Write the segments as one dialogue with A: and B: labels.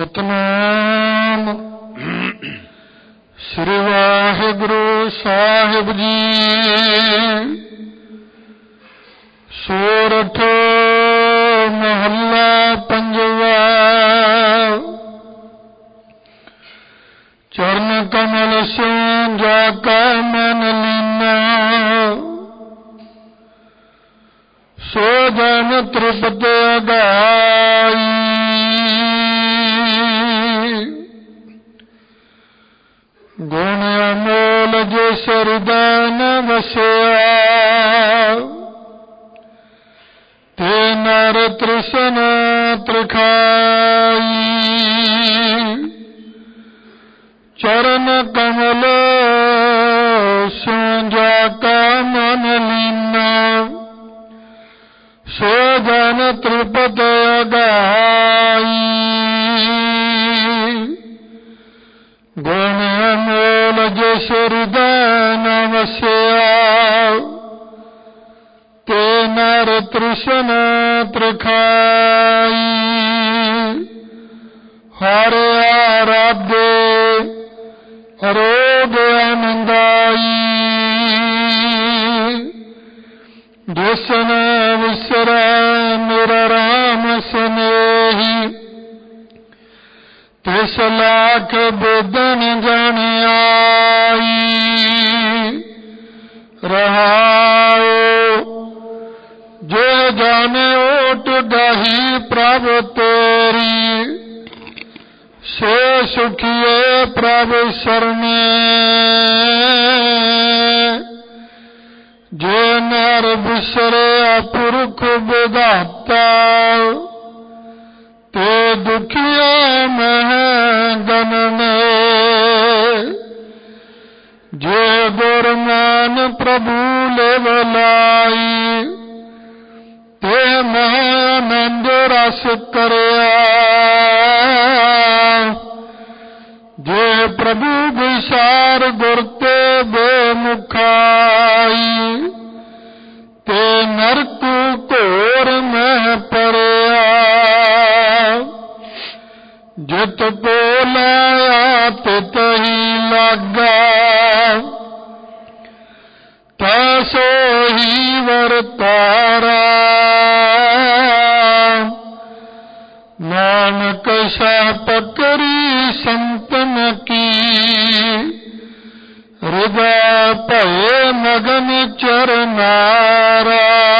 A: ਸਤਿਨਾਮ ਸ੍ਰੀ ਵਾਹਿਗੁਰੂ ਸਾਹਿਬ ਜੀ। ਸੋਰਠ ਮਹੱਲਾ ਪੰਜਵਾ। ਚਰਨ ਕਮਲ ਸਿਉ ਜਾ ਕਾ ਮਨ ਲੀਨਾ, ਸੋ ਜਨ ਤ੍ਰਿਪਤ ਅਗਾਈ। ਗੁਣ ਅਮੋਲ ਜਿਸ ਹਿਰਦੈ ਨ ਵਸਿਆ, ਤੇ ਨਰ ਤ੍ਰਿਸ਼ਨ ਤ੍ਰਿਖਾਈ। ਚਰਨ ਕਮਲ ਸਿਉ ਜਾ ਕਾ ਮਨ ਲੀਨਾ, ਸੋ ਜਨ ਤ੍ਰਿਪਤ ਅਗਾਈ। ਗੁਣ ਅਮੋਲ ਜਿਸ ਹਿਰਦੈ ਨ ਵਸਿਆ, ਤੇ ਨਰ ਤ੍ਰਿਸ਼ਨ ਤ੍ਰਿਖਾਈ। ਹਰਿ ਆਰਾਧੇ ਅਰੋਗ ਆਨੰਦਾਈ, ਜਿਸ ਨ ਵਿਸਰੈ ਮੇਰਾ ਰਾਮ ਸਨੇਹੀ। ਤਿਸ ਲਾਖ ਬੇਦਨ ਜਾਣਿਆਈ। ਰਹਾਉ ਜੋ ਜਾਣੇ ਓਟ ਗਾਹੀ ਪ੍ਰਭ ਤੇਰੀ, ਸੇ ਸੁਖੀਏ ਪ੍ਰਭ ਸਰਨੇ। ਜੇ ਨਰ ਬਿਸਰਿਆ ਪੁਰਖ ਵਿਧਾਤਾ, ਤੇ ਦੁਖੀਆ ਮਹਿ ਗਨਨੇ। ਜੇ ਗੁਰਮਾਨ ਪ੍ਰਭੂ ਲਿਵ ਲਾਈ, ਤੇ ਮਹਿ ਆਨੰਦ ਰਸ ਕਰਿਆ। ਜੇ ਪ੍ਰਭੂ ਵਿਸਾਰ ਗੁਰ ਤੇ ਬੇਮੁਖਾਈ, ਤੇ ਨਰਕ ਘੋਰ ਮਹਿ ਪਰਿਆ। ਜਿਤ ਕੋ ਲਾਇਆ ਤਿਤ ਹੀ ਲਾਗਾ, ਤਾ ਸੋਹੀ ਵਰਤਾਰਾ। ਨਾਨਕ ਸਾਪ ਕਰੀ ਸੰਤਨ ਕੀ, ਹਿਰਦੈ ਭਏ ਮਗਨ ਚਰਨਾਰਾ।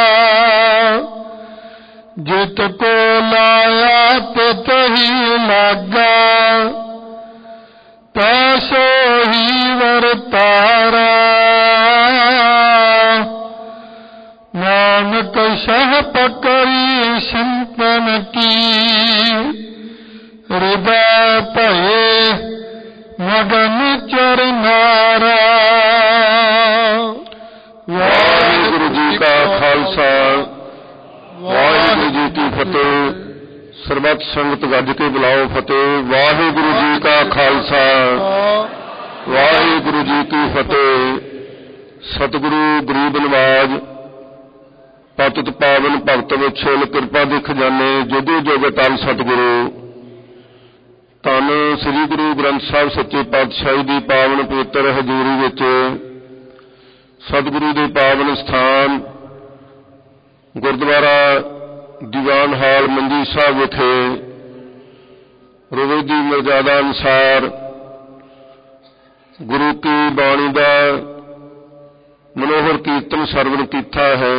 A: ਜਿਤ ਕੋ ਲਾਇਆ ਤਿਤ ਹੀ ਲਾਗਾ, ਤਾ ਸੋਹੀ ਵਰਤਾਰਾ। ਨਾਨਕ ਸਹ ਪਕੜੀ ਸੰਤਨ ਕੀ, ਹਿਰਦੈ ਭਏ ਮਗਨ ਚਰਨਾਰਾ।
B: ਵਾਹਿਗੁਰੂ ਜੀ ਕਾ ਖਾਲਸਾ, ਵਾਹਿਗੁਰੂ ਜੀ ਕੀ ਫਤਿਹ। ਸਰਬੱਤ ਸੰਗਤ ਗੱਜ ਕੇ ਬੁਲਾਓ ਫਤਿਹ। ਵਾਹਿਗੁਰੂ ਜੀ ਕਾ ਖਾਲਸਾ, ਵਾਹਿਗੁਰੂ ਜੀ ਕੀ ਫਤਿਹ। ਸਤਿਗੁਰੂ ਗਰੀਬ ਨਵਾਜ ਪਤਿਤ ਪਾਵਨ ਭਗਤ ਵਿਛੋਲ ਕਿਰਪਾ ਦੇ ਖਜ਼ਾਨੇ ਜੁਗੋ ਜੁਗ ਅਟਲ ਸਤਿਗੁਰੂ। ਧੰਨ ਸ੍ਰੀ ਗੁਰੂ ਗ੍ਰੰਥ ਸਾਹਿਬ ਸੱਚੇ ਪਾਤਸ਼ਾਹੀ ਦੀ ਪਾਵਨ ਪਵਿੱਤਰ ਹਜ਼ੂਰੀ ਵਿੱਚ ਸਤਿਗੁਰੂ ਦੇ ਪਾਵਨ ਸਥਾਨ ਗੁਰਦੁਆਰਾ ਦੀਵਾਨ ਹਾਲ ਮੰਜੀ ਸਾਹਿਬ ਵਿਖੇ ਰੋਜ਼ ਦੀ ਮਰਜ਼ਾਦਾ ਅਨੁਸਾਰ ਗੁਰੂ ਕੀ ਬਾਣੀ ਦਾ ਮਨੋਹਰ ਕੀਰਤਨ ਸਰਵਣ ਕੀਤਾ ਹੈ।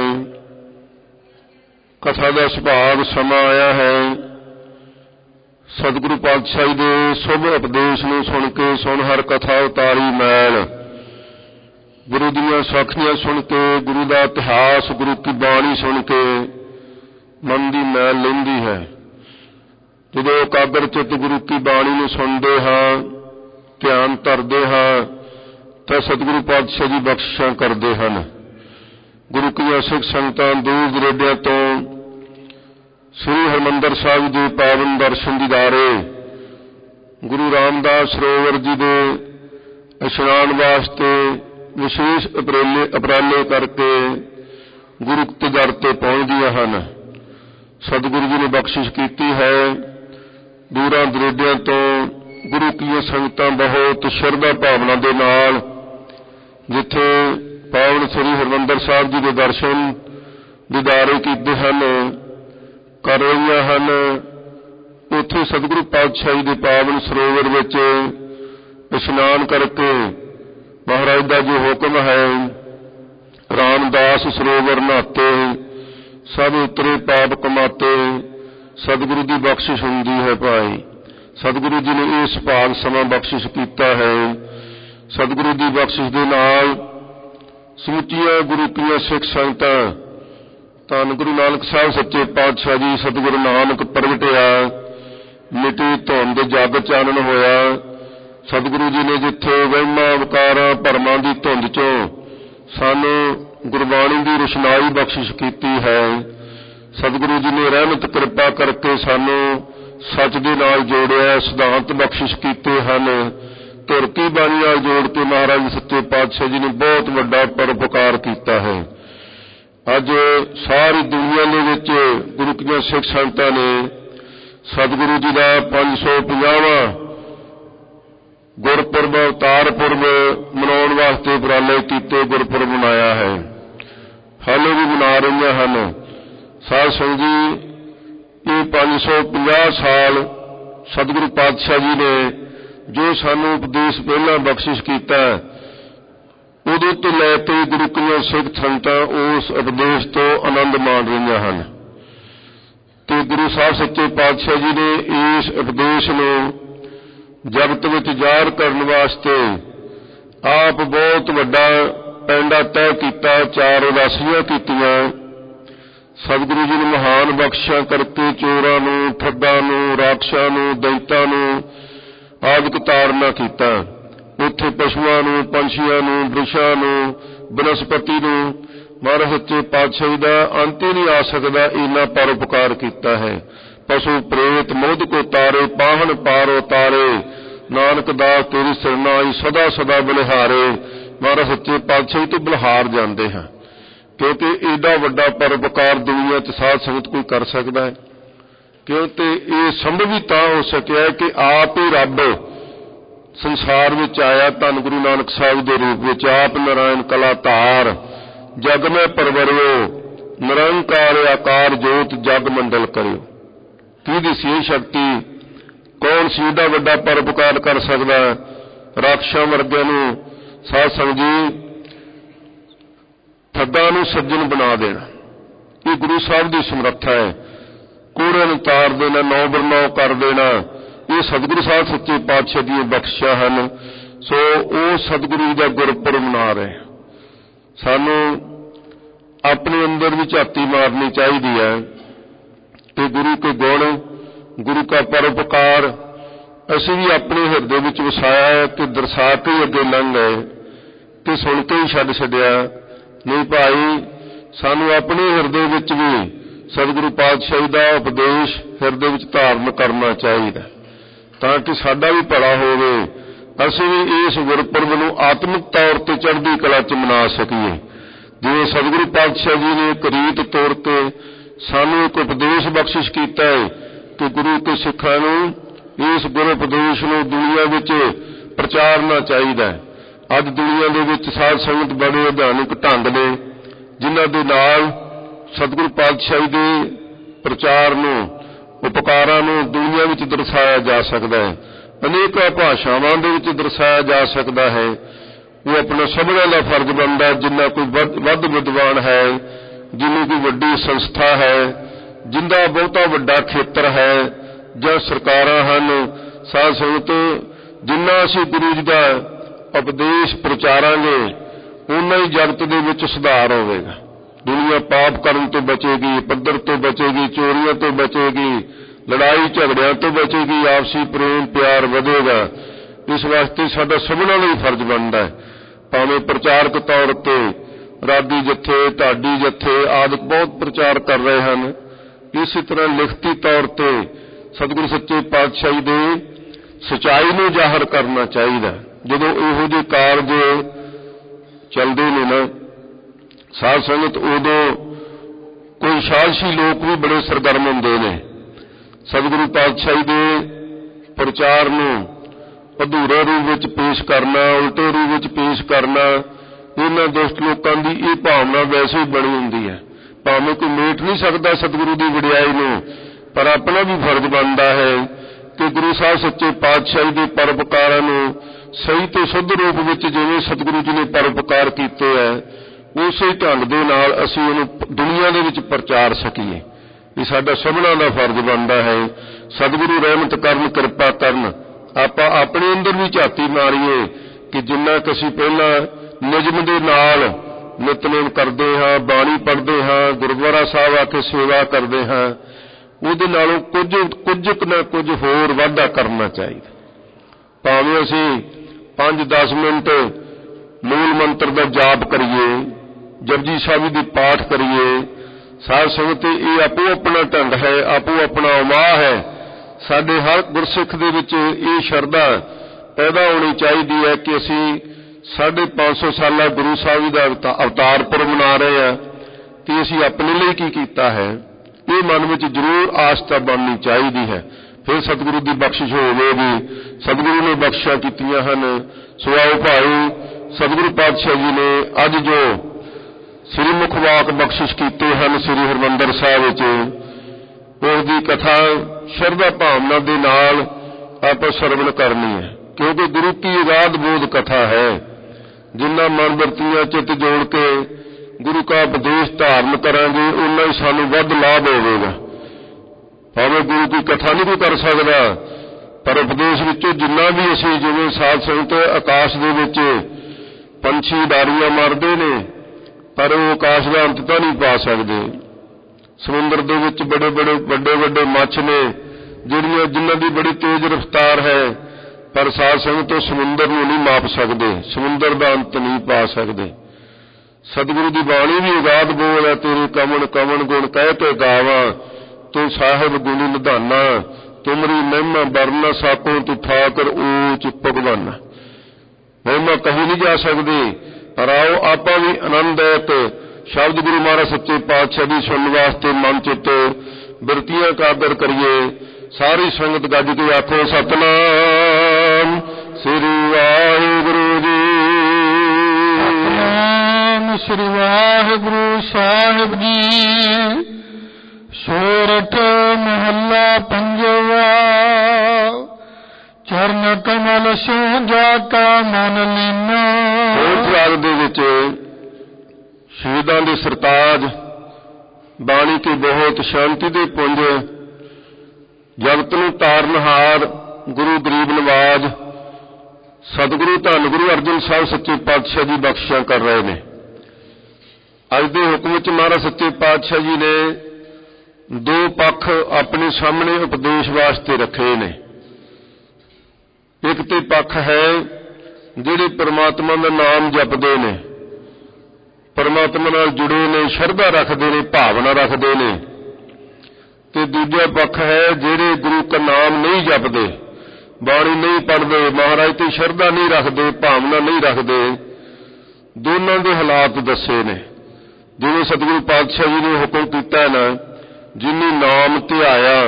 B: ਕਥਾ ਦਾ ਸੁਭਾਗ ਸਮਾਂ ਆਇਆ ਹੈ। ਸਤਿਗੁਰੂ ਪਾਤਸ਼ਾਹੀ ਦੇ ਸ਼ੁਭ ਉਪਦੇਸ਼ ਨੂੰ ਸੁਣ ਕੇ ਸੁਣ ਹਰ ਕਥਾ ਉਤਾਰੀ ਮੈਲ। ਗੁਰੂ ਦੀਆਂ ਸਾਖੀਆਂ ਸੁਣ ਕੇ, ਗੁਰੂ ਦਾ ਇਤਿਹਾਸ, ਗੁਰੂ ਕੀ ਬਾਣੀ ਸੁਣ ਕੇ ਮਨ ਦੀ ਮੈਲ ਲੈਂਦੀ ਹੈ। ਜਦੋਂ ਇਕਾਗਰ ਚਿੱਤ ਗੁਰੂ ਕੀ ਬਾਣੀ ਨੂੰ ਸੁਣਦੇ ਹਾਂ, ਧਿਆਨ ਧਰਦੇ ਹਾਂ, ਤਾਂ ਸਤਿਗੁਰੂ ਪਾਤਸ਼ਾਹ ਜੀ ਬਖਸ਼ਿਸ਼ਾਂ ਕਰਦੇ ਹਨ। ਗੁਰੂ ਕੀਆਂ ਸਿੱਖ ਸੰਗਤਾਂ ਦੂਰ ਦੁਰਾਡੇ ਤੋਂ ਸ੍ਰੀ ਹਰਿਮੰਦਰ ਸਾਹਿਬ ਦੇ ਪਾਵਨ ਦਰਸ਼ਨ ਦੀਦਾਰੇ, ਗੁਰੂ ਰਾਮਦਾਸ ਸਰੋਵਰ ਜੀ ਦੇ ਇਸ਼ਨਾਨ ਵਾਸਤੇ ਵਿਸ਼ੇਸ਼ ਉਪਰਾਲੇ ਕਰਕੇ ਗੁਰੂ ਕੇ ਦਰ ਤੇ ਪਹੁੰਚਦੀਆਂ ਹਨ। ਸਤਿਗੁਰੂ ਜੀ ਨੇ ਬਖਸ਼ਿਸ਼ ਕੀਤੀ ਹੈ। दूरां दरेडियां तो गुरु की संगतां बहुत शरधा भावना दे नाल जिथे पावन श्री हरमंदर साहिब जी के दर्शन दीदारे कीते हन कर रही हन। उत्थे सतगुरु पातशाही के पावन सरोवर विच इशनान करके महाराज का जो हुक्म है रामदास सरोवर नहाते सब उतरे पाप कमाते सतगुरु की बख्शिश हुंदी है भाई। सतगुरु जी ने इस भाग समा बख्शिश किया है। सतगुरु की बख्शिश के नाल समुचिया गुरु की सिख संगतां धन गुरु नानक साहब सच्चे पातशाह जी सतगुरु नानक प्रगटिया मिटी धुंध जग चानन होया। सतगुरु जी ने जिथे वहमां विकारां भरमां की धुंध चों सानू गुरबाणी की रोशनाई बख्शिश की है। सतगुरु जी ने रहमत कृपा करके सानू सच दे नाल जोड़िया सिद्धांत बख्शिश कीते हन। धुर की बाणी नाल जोड़ के महाराज सच्चे पातशाह जी ने बहुत वड्डा परोपकार कीता है। अज सारी दुनिया दे विच गुरु की सिख संगतां ने सतगुरु जी का 550वां गुरपुरब अवतार पुरब मनाउण वास्ते उपराले कीते गुरपुरब मनाया है। हाले भी मना रही हैं। साध संगत जी ये 550 साल सतगुरु पातशाह जी ने जो सानू उपदेश पहला बख्शिश किया उदों तो लैके गुरु की सिख संगतां उस उपदेश तो आनंद मान रही हैं। तो गुरु साहब सच्चे पातशाह जी ने इस उपदेश नूं जगत विच ज़ाहिर करने वास्ते आप बहुत वड्डा पैंडा तय किया। 4 उदासियां कीतियां। सतगुरु जी ने महान बख्शिशां करके चोरां नूं ठग्गां नूं राक्षसां नूं दैंतां नूं आदि ताड़ना कीता। उत्थे पशुआं नूं पंछियां नूं वृक्षां नूं बनस्पति नूं महाराज सच्चे पातशाही का अंत ही नहीं आ सकता इन्ना परोपकार किया है। पशु प्रेत मोद को तारे पाहन पारो तारे नानक दास तेरी सरनाई सदा सदा बलिहारे। महाराज सच्चे पातशाही तो बलिहार जाते हैं क्योंकि एडा वड्डा परोपकार दुनिया च साध संगत कोई कर सकता है। क्योंकि ये संभव ही तां हो सकिया कि आप ही रब संसार में आया धन गुरु नानक साहिब के रूप में। आप नारायण कला धार जग में परवरियो निरंकार आकार जोत जग मंडल करियो। की दिसी शक्ति कौन सी एडा वड्डा परोपकार कर सकता है। राक्षसां वर्गियां नूं साध संगत जी ठग्गां नूं सज्जन बना देना ये गुरु साहब की समर्था है। कूड़े नूं तार देना नौ बरनौ कर देना ये सतगुरु साहब सच्चे पातशाह दी बख्शिशां हन। सो वो सतगुरु जी का गुरपुरब मना रहे। सानू अपने अंदर भी झाती मारनी चाहिए है कि गुरु के गुण गुरु का परोपकार असीं भी अपने हिरदे विच वसाया है कि दरसा के अगे लंघ गए कि सुन के ही छड्ड छड्डिया नहीं भाई। सानू अपने हिरदे विच भी सतगुरु पातशाही का उपदेश हिरदे विच धारण करना चाहिए ताकि साडा भी भला होवे। असीं भी इस गुरपुरब नूं आत्मिक तौर ते चढ़दी कला च मना सकीए। जिवें सतगुरु पातशाह जी ने एक रीत तोड़ के सानू एक उपदेश बख्शिश किया है कि गुरु के सिखां नूं इस गुरु उपदेश नूं दुनिया विच प्रचारना चाहिए। अज दुनिया दे विच साध संगत बड़े आधुनिक ढंग ने जिन्हां दे नाल सतगुरु पातशाही दे प्रचार नूं उपकारां नूं दुनिया विच दर्शाया जा सकता है। अनेक भाषावां दे विच दर्शाया जा सकता है। वो अपना सबना का फर्ज बनता है। जिन्ना कोई वध विद्वान है जिन्हों कोई वड्डी संस्था है जिंदा बहुता वड्डा खेत्र है जां सरकारां हन साध संगत जिन्ना असीं गुरु जी का उपदेश प्रचारांगे उन्ना ही जगत दे विच सुधार होवेगा। दुनिया पाप करन तो बचेगी पद्धर तो बचेगी चोरियां तो बचेगी लड़ाई झगड़ियां तो बचेगी आपसी प्रेम प्यार वधेगा। इस वास्ते साडा सबना लई फर्ज बनता है भावें प्रचारक तौर ते रागी जत्थे ढाडी जत्थे आदि बहुत प्रचार कर रहे हैं। इसी तरह लिखती तौर ते सतगुरु सच्चे पातशाही दे सच्चाई नूं जाहिर करना चाहिए। जदों इहो जिहे कारज चलदे ने ना साध संगत उदों कोई साहसी लोग भी बड़े सरगर्म हुंदे ने। सतगुरु पातशाही दे ਪ੍ਰਚਾਰ ਨੂੰ ਅਧੂਰੇ ਰੂਪ ਵਿੱਚ ਪੇਸ਼ ਕਰਨਾ, ਉਲਟੇ ਰੂਪ ਵਿੱਚ ਪੇਸ਼ ਕਰਨਾ, ਇਹਨਾਂ ਦੁਸ਼ਟ ਲੋਕਾਂ ਦੀ ਇਹ ਭਾਵਨਾ ਵੈਸੇ ਹੀ ਬਣੀ ਹੁੰਦੀ ਹੈ। ਭਾਵੇਂ ਕੋਈ ਮੇਟ ਨਹੀਂ ਸਕਦਾ ਸਤਿਗੁਰੂ ਦੀ ਵਡਿਆਈ ਨੂੰ, ਪਰ ਆਪਣਾ ਵੀ ਫਰਜ਼ ਬਣਦਾ ਹੈ ਕਿ ਗੁਰੂ ਸਾਹਿਬ ਸੱਚੇ ਪਾਤਸ਼ਾਹੀ ਦੇ ਪਰਉਪਕਾਰਾਂ ਨੂੰ ਸਹੀ ਤੇ ਸ਼ੁੱਧ ਰੂਪ ਵਿੱਚ ਜਿਵੇਂ ਸਤਿਗੁਰੂ ਜੀ ਨੇ ਪਰਉਪਕਾਰ ਕੀਤੇ ਹੈ, ਉਸੇ ਢੰਗ ਦੇ ਨਾਲ ਅਸੀਂ ਉਹਨੂੰ ਦੁਨੀਆ ਦੇ ਵਿੱਚ ਪ੍ਰਚਾਰ ਸਕੀਏ। ਇਹ ਸਾਡਾ ਸਭਨਾਂ ਦਾ ਫਰਜ਼ ਬਣਦਾ ਹੈ। ਸਤਿਗੁਰੂ ਰਹਿਮਤ ਕਰਨ, ਕਿਰਪਾ ਕਰਨ। ਆਪਾਂ ਆਪਣੇ ਅੰਦਰ ਵੀ ਝਾਤੀ ਮਾਰੀਏ ਕਿ ਜਿੰਨਾ ਕੁ ਅਸੀਂ ਪਹਿਲਾਂ ਨਿਯਮ ਦੇ ਨਾਲ ਨਿਤਨੇਮ ਕਰਦੇ ਹਾਂ, ਬਾਣੀ ਪੜ੍ਹਦੇ ਹਾਂ, ਗੁਰਦੁਆਰਾ ਸਾਹਿਬ ਆ ਕੇ ਸੇਵਾ ਕਰਦੇ ਹਾਂ, ਉਹਦੇ ਨਾਲੋਂ ਕੁਝ ਨਾ ਕੁਝ ਹੋਰ ਵਾਧਾ ਕਰਨਾ ਚਾਹੀਦਾ। ਭਾਵੇਂ ਅਸੀਂ 5-10 ਮਿੰਟ ਮੂਲ ਮੰਤਰ ਦਾ ਜਾਪ ਕਰੀਏ, ਜਪਜੀ ਸਾਹਿਬ ਦੀ ਪਾਠ ਕਰੀਏ। ਸਾਧ ਸੰਗਤ ਇਹ ਆਪੋ ਆਪਣਾ ਢੰਗ ਹੈ, ਆਪੋ ਆਪਣਾ ਉਮਾਹ ਹੈ। ਸਾਡੇ ਹਰ ਗੁਰਸਿੱਖ ਦੇ ਵਿੱਚ ਇਹ ਸ਼ਰਧਾ ਪੈਦਾ ਹੋਣੀ ਚਾਹੀਦੀ ਹੈ ਕਿ ਅਸੀਂ 550 ਸਾਲਾ ਗੁਰੂ ਸਾਹਿਬ ਦਾ ਅਵਤਾਰ ਪੁਰਬ ਮਨਾ ਰਹੇ ਹਾਂ ਕਿ ਅਸੀਂ ਆਪਣੇ ਲਈ ਕੀ ਕੀਤਾ ਹੈ। ਇਹ ਮਨ ਵਿੱਚ ਜ਼ਰੂਰ ਆਸਥਾ ਬਣਨੀ ਚਾਹੀਦੀ ਹੈ। ਫਿਰ ਸਤਿਗੁਰੂ ਦੀ ਬਖਸ਼ਿਸ਼ ਹੋਵੇਗੀ। ਸਤਿਗੁਰੂ ਨੇ ਬਖਸ਼ਿਸ਼ਾਂ ਕੀਤੀਆਂ ਹਨ। ਸੋ ਆਓ ਭਾਈ, ਸਤਿਗੁਰੂ ਪਾਤਸ਼ਾਹ ਜੀ ਨੇ ਅੱਜ ਜੋ ਸ੍ਰੀ ਮੁਖ ਵਾਕ ਬਖਸ਼ਿਸ਼ ਕੀਤੇ ਹਨ ਸ੍ਰੀ ਹਰਿਮੰਦਰ ਸਾਹਿਬ ਵਿੱਚ, ਉਸ ਦੀ ਕਥਾ ਸ਼ਰਧਾ ਭਾਵਨਾ ਦੇ ਨਾਲ ਆਪਾਂ ਸਰਵਣ ਕਰਨੀ ਹੈ, ਕਿਉਂਕਿ ਗੁਰੂ ਕੀ ਅਗਾਧ ਬੋਧ ਕਥਾ ਹੈ। ਜਿੰਨਾ ਮਨ ਵਰਤੀਆਂ ਚਿੱਤ ਜੋੜ ਕੇ ਗੁਰੂ ਕਾ ਉਪਦੇਸ਼ ਧਾਰਨ ਕਰਾਂਗੇ, ਉਨਾ ਹੀ ਸਾਨੂੰ ਵੱਧ ਲਾਭ ਹੋਵੇਗਾ। ਭਾਵੇਂ ਗੁਰੂ ਦੀ ਕਥਾ ਨਹੀਂ ਕੋਈ ਕਰ ਸਕਦਾ, ਪਰ ਉਪਦੇਸ਼ ਵਿੱਚੋਂ ਜਿੰਨਾ ਵੀ ਅਸੀਂ, ਜਿਵੇਂ ਸਾਧ ਸੰਗਤ ਆਕਾਸ਼ ਦੇ ਵਿੱਚ ਪੰਛੀ ਉਡਾਰੀਆਂ ਮਾਰਦੇ ਨੇ, ਪਰ ਉਹ ਆਕਾਸ਼ ਦਾ ਅੰਤ ਤਾਂ ਨਹੀਂ ਪਾ ਸਕਦੇ। ਸਮੁੰਦਰ ਦੇ ਵਿੱਚ ਵੱਡੇ ਮੱਛ ਨੇ ਜਿਨ੍ਹਾਂ ਦੀ ਬੜੀ ਤੇਜ਼ ਰਫ਼ਤਾਰ ਹੈ, ਪਰ ਸਾਧ ਸੰਗਤ ਸਮੁੰਦਰ ਨੂੰ ਨਹੀਂ ਮਾਪ ਸਕਦੇ, ਸਮੁੰਦਰ ਦਾ ਅੰਤ ਨਹੀਂ ਪਾ ਸਕਦੇ। ਸਤਿਗੁਰੂ ਦੀ ਬਾਣੀ ਵੀ ਉਗਾਦ ਬੋਲ ਹੈ, ਤੇਰੇ ਕਵਣ ਕਵਣ ਗੁਣ ਕਹਿ ਕੇ ਗਾਵਾਂ, ਤੂੰ ਸਾਹਿਬ ਗੁਣੀ ਨਿਧਾਨਾ, ਤੁਮਰੀ ਮਹਿਮਾ ਬਰਨ ਸਾਕੋ, ਤੂੰ ਠਾਕਰ ਊਚ ਭਗਵਾਨਾ। ਮਹਿਮਾ ਕਹੀ ਨਹੀਂ ਜਾ ਸਕਦੀ, ਪਰ ਆਓ ਆਪਾਂ ਵੀ ਆਨੰਦਿਤ ਸ਼ਬਦ ਗੁਰੂ ਮਹਾਰਾਜ ਸੱਚੇ ਪਾਤਸ਼ਾਹ ਦੀ ਸੁਣਨ ਵਾਸਤੇ ਮਨ ਚਿੱਤ ਬਿਰਤੀਆਂ ਇਕਾਗਰ ਕਰੀਏ। ਸਾਰੀ ਸੰਗਤ ਗੱਜ ਕੇ ਆਖੋ ਸਤਿਨਾਮ ਸ੍ਰੀ ਵਾਹਿਗੁਰੂ ਜੀ।
A: ਸਤਿਨਾਮ ਸ੍ਰੀ ਵਾਹਿਗੁਰੂ ਸਾਹਿਬ ਜੀ। ਸੋਰਠ ਮਹੱਲਾ ਪੰਜਵਾ। ਚਰਨ ਕਮਲ ਸੋ ਜਾ ਕਾ ਮਨ ਲੀਨਾ।
B: ਇਸ ਰਾਗ ਦੇ ਵਿੱਚ ਸ਼ਹੀਦਾਂ ਦੇ ਸਰਤਾਜ, ਬਾਣੀ ਕੇ ਬਹੁਤ ਸ਼ਾਂਤੀ ਦੇ ਪੁੰਜ, ਜਗਤ ਨੂੰ ਤਾਰਨਹਾਰ ਗੁਰੂ ਗਰੀਬ ਨਵਾਜ ਸਤਿਗੁਰੂ ਧੰਨ ਗੁਰੂ ਅਰਜਨ ਸਾਹਿਬ ਸੱਚੇ ਪਾਤਸ਼ਾਹ ਜੀ ਬਖਸ਼ਿਸ਼ਾਂ ਕਰ ਰਹੇ ਨੇ। ਅੱਜ ਦੇ ਹੁਕਮ ਵਿੱਚ ਮਹਾਰਾਜ ਸੱਚੇ ਪਾਤਸ਼ਾਹ ਜੀ ਨੇ ਦੋ ਪੱਖ ਆਪਣੇ ਸਾਹਮਣੇ ਉਪਦੇਸ਼ ਵਾਸਤੇ ਰੱਖੇ ਨੇ। ਇੱਕ ਤੇ ਪੱਖ ਹੈ ਜਿਹੜੇ ਪਰਮਾਤਮਾ ਦਾ ਨਾਮ ਜਪਦੇ ਨੇ, ਪਰਮਾਤਮਾ ਨਾਲ ਜੁੜੇ ਨੇ, ਸ਼ਰਧਾ ਰੱਖਦੇ ਨੇ, ਭਾਵਨਾ ਰੱਖਦੇ ਨੇ। ਤੇ ਦੂਜਾ ਪੱਖ ਹੈ ਜਿਹੜੇ ਗੁਰੂ ਦਾ ਨਾਮ ਨਹੀਂ ਜਪਦੇ, ਬਾਣੀ ਨਹੀਂ ਪੜ੍ਹਦੇ, ਮਹਾਰਾਜ ਤੇ ਸ਼ਰਧਾ ਨਹੀਂ ਰੱਖਦੇ, ਭਾਵਨਾ ਨਹੀਂ ਰੱਖਦੇ। ਦੋਨਾਂ ਦੇ ਹਾਲਾਤ ਦੱਸੇ ਨੇ। ਜਿਵੇਂ ਸਤਿਗੁਰੂ ਪਾਤਸ਼ਾਹ ਜੀ ਨੇ ਹੁਕਮ ਕੀਤਾ ਨਾ, ਜਿਨੀ ਨਾਮ ਧਿਆਇਆ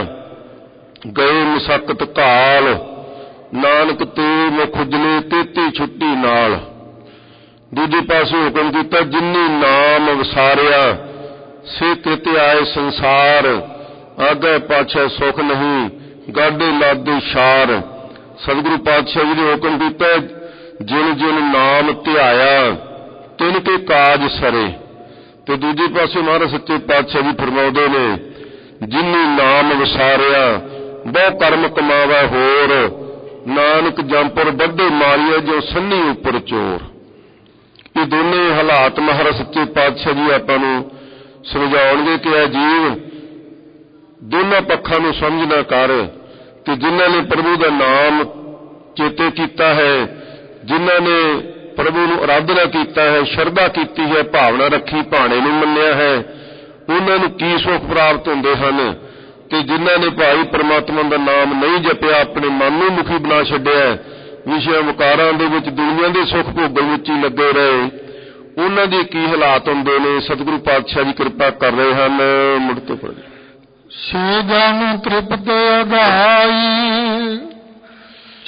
B: ਗਏ ਮਸਕਤ ਘਾਲ, ਨਾਨਕ ਤੇ ਮੁਖ ਉਜਲੇ ਤੇਤੀ ਛੁੱਟੀ ਨਾਲ। ਦੂਜੇ ਪਾਸੇ ਹੁਕਮ ਕੀਤਾ, ਜਿਨੀ ਨਾਮ ਵਿਸਾਰਿਆ ਸੇ ਕਿਤ ਆਏ ਸੰਸਾਰ, ਆਗੇ ਪਾਛੇ ਸੁਖ ਨਹੀਂ ਗਾਡੇ ਲਾਦੇ ਸ਼ਾਰ। ਸਤਿਗੁਰੂ ਪਾਤਸ਼ਾਹ ਜੀ ਨੇ ਹੁਕਮ ਕੀਤਾ, ਜਿਨ ਜਿਨ ਨਾਮ ਧਿਆਇਆ ਤਿਨ ਕੇ ਕਾਜ ਸਰੇ। ਤੇ ਦੂਜੇ ਪਾਸੇ ਮਹਾਰਾਜ ਸੱਚੇ ਪਾਤਸ਼ਾਹ ਜੀ ਫਰਮਾਉਂਦੇ ਨੇ, ਜਿਨੀ ਨਾਮ ਵਿਸਾਰਿਆ ਬਹੁ ਕਰਮ ਕਮਾਵਾ ਹੋਰ, ਨਾਨਕ ਜੰਪਰ ਵੱਡੇ ਮਾਰੀਏ ਜੋ ਸੰਨੀ ਉੱਪਰ ਚੋਰ। ਇਹ ਦੋਨੇ ਹਾਲਾਤ ਮਹਾਰਾਜ ਸੱਚੇ ਪਾਤਸ਼ਾਹ ਜੀ ਆਪਾਂ ਨੂੰ ਸਮਝਾਉਣਗੇ ਕਿ ਇਹ ਜੀਵ ਦੋਨਾਂ ਪੱਖਾਂ ਨੂੰ ਸਮਝਣਾ ਕਰ ਕਿ ਜਿਨ੍ਹਾਂ ਨੇ ਪ੍ਰਭੂ ਦਾ ਨਾਮ ਚੇਤੇ ਕੀਤਾ ਹੈ, ਜਿਨ੍ਹਾਂ ਨੇ ਪ੍ਰਭੂ ਨੂੰ ਆਰਾਧਨਾ ਕੀਤਾ ਹੈ, ਸ਼ਰਧਾ ਕੀਤੀ ਹੈ, ਭਾਵਨਾ ਰੱਖੀ, ਭਾਣੇ ਨੂੰ ਮੰਨਿਆ ਹੈ, ਉਹਨਾਂ ਨੂੰ ਕੀ ਸੁੱਖ ਪ੍ਰਾਪਤ ਹੁੰਦੇ ਹਨ। ਤੇ ਜਿਨ੍ਹਾਂ ਨੇ ਭਾਈ ਪਰਮਾਤਮਾ ਦਾ ਨਾਮ ਨਹੀਂ ਜਪਿਆ, ਆਪਣੇ ਮਨ ਨੂੰ ਮੁਖੀ ਬਣਾ ਛੱਡਿਆ, ਵਿਸ਼ੇ ਵਿਕਾਰਾਂ ਦੇ ਵਿੱਚ ਦੁਨੀਆ ਦੇ ਸੁੱਖ ਭੋਗਣ ਵਿੱਚ ਹੀ ਲੱਗੇ ਰਹੇ, ਉਹਨਾਂ ਦੇ ਕੀ ਹਾਲਾਤ ਹੁੰਦੇ ਨੇ। ਸਤਿਗੁਰੂ ਪਾਤਸ਼ਾਹ ਜੀ ਕਿਰਪਾ ਕਰ ਰਹੇ ਹਨ। ਮੁੜ ਤੋਂ ਪੜ੍ਹੋ।
A: ਸੇ ਜਨ ਤ੍ਰਿਪਤ ਅਗਾਈ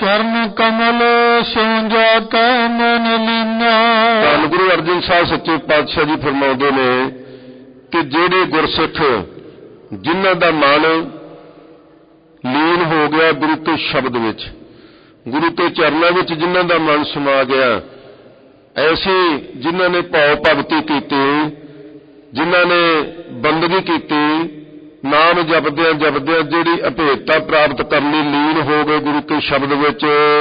A: ਚਰਨ ਕਮਲ ਸਿਉ ਜਾ ਕੈ ਮਨ ਲੀਨਾ।
B: ਧੰਨ ਗੁਰੂ ਅਰਜਨ ਸਾਹਿਬ ਸੱਚੇ ਪਾਤਸ਼ਾਹ ਜੀ ਫਰਮਾਉਂਦੇ ਨੇ ਕਿ ਜਿਹੜੇ ਗੁਰਸਿੱਖ ਜਿਨ੍ਹਾਂ ਦਾ ਮਨ ਲੀਨ ਹੋ ਗਿਆ ਗੁਰੂ ਕੇ ਸ਼ਬਦ ਵਿੱਚ, ਗੁਰੂ ਕੇ ਚਰਨਾਂ ਵਿੱਚ ਜਿਨ੍ਹਾਂ ਦਾ ਮਨ ਸਮਾ ਗਿਆ, ਐਸੇ ਜਿਨ੍ਹਾਂ ਨੇ ਭਾਵ ਭਗਤੀ ਕੀਤੀ, ਜਿਨ੍ਹਾਂ ਨੇ ਬੰਦਗੀ ਕੀਤੀ, ਨਾਮ ਜਪਦਿਆਂ ਜਪਦਿਆਂ ਜਿਹੜੀ ਅਭੇਦਤਾ ਪ੍ਰਾਪਤ ਕਰਨ ਲਈ ਲੀਨ ਹੋ ਗਏ ਗੁਰੂ ਕੇ ਸ਼ਬਦ ਵਿੱਚ,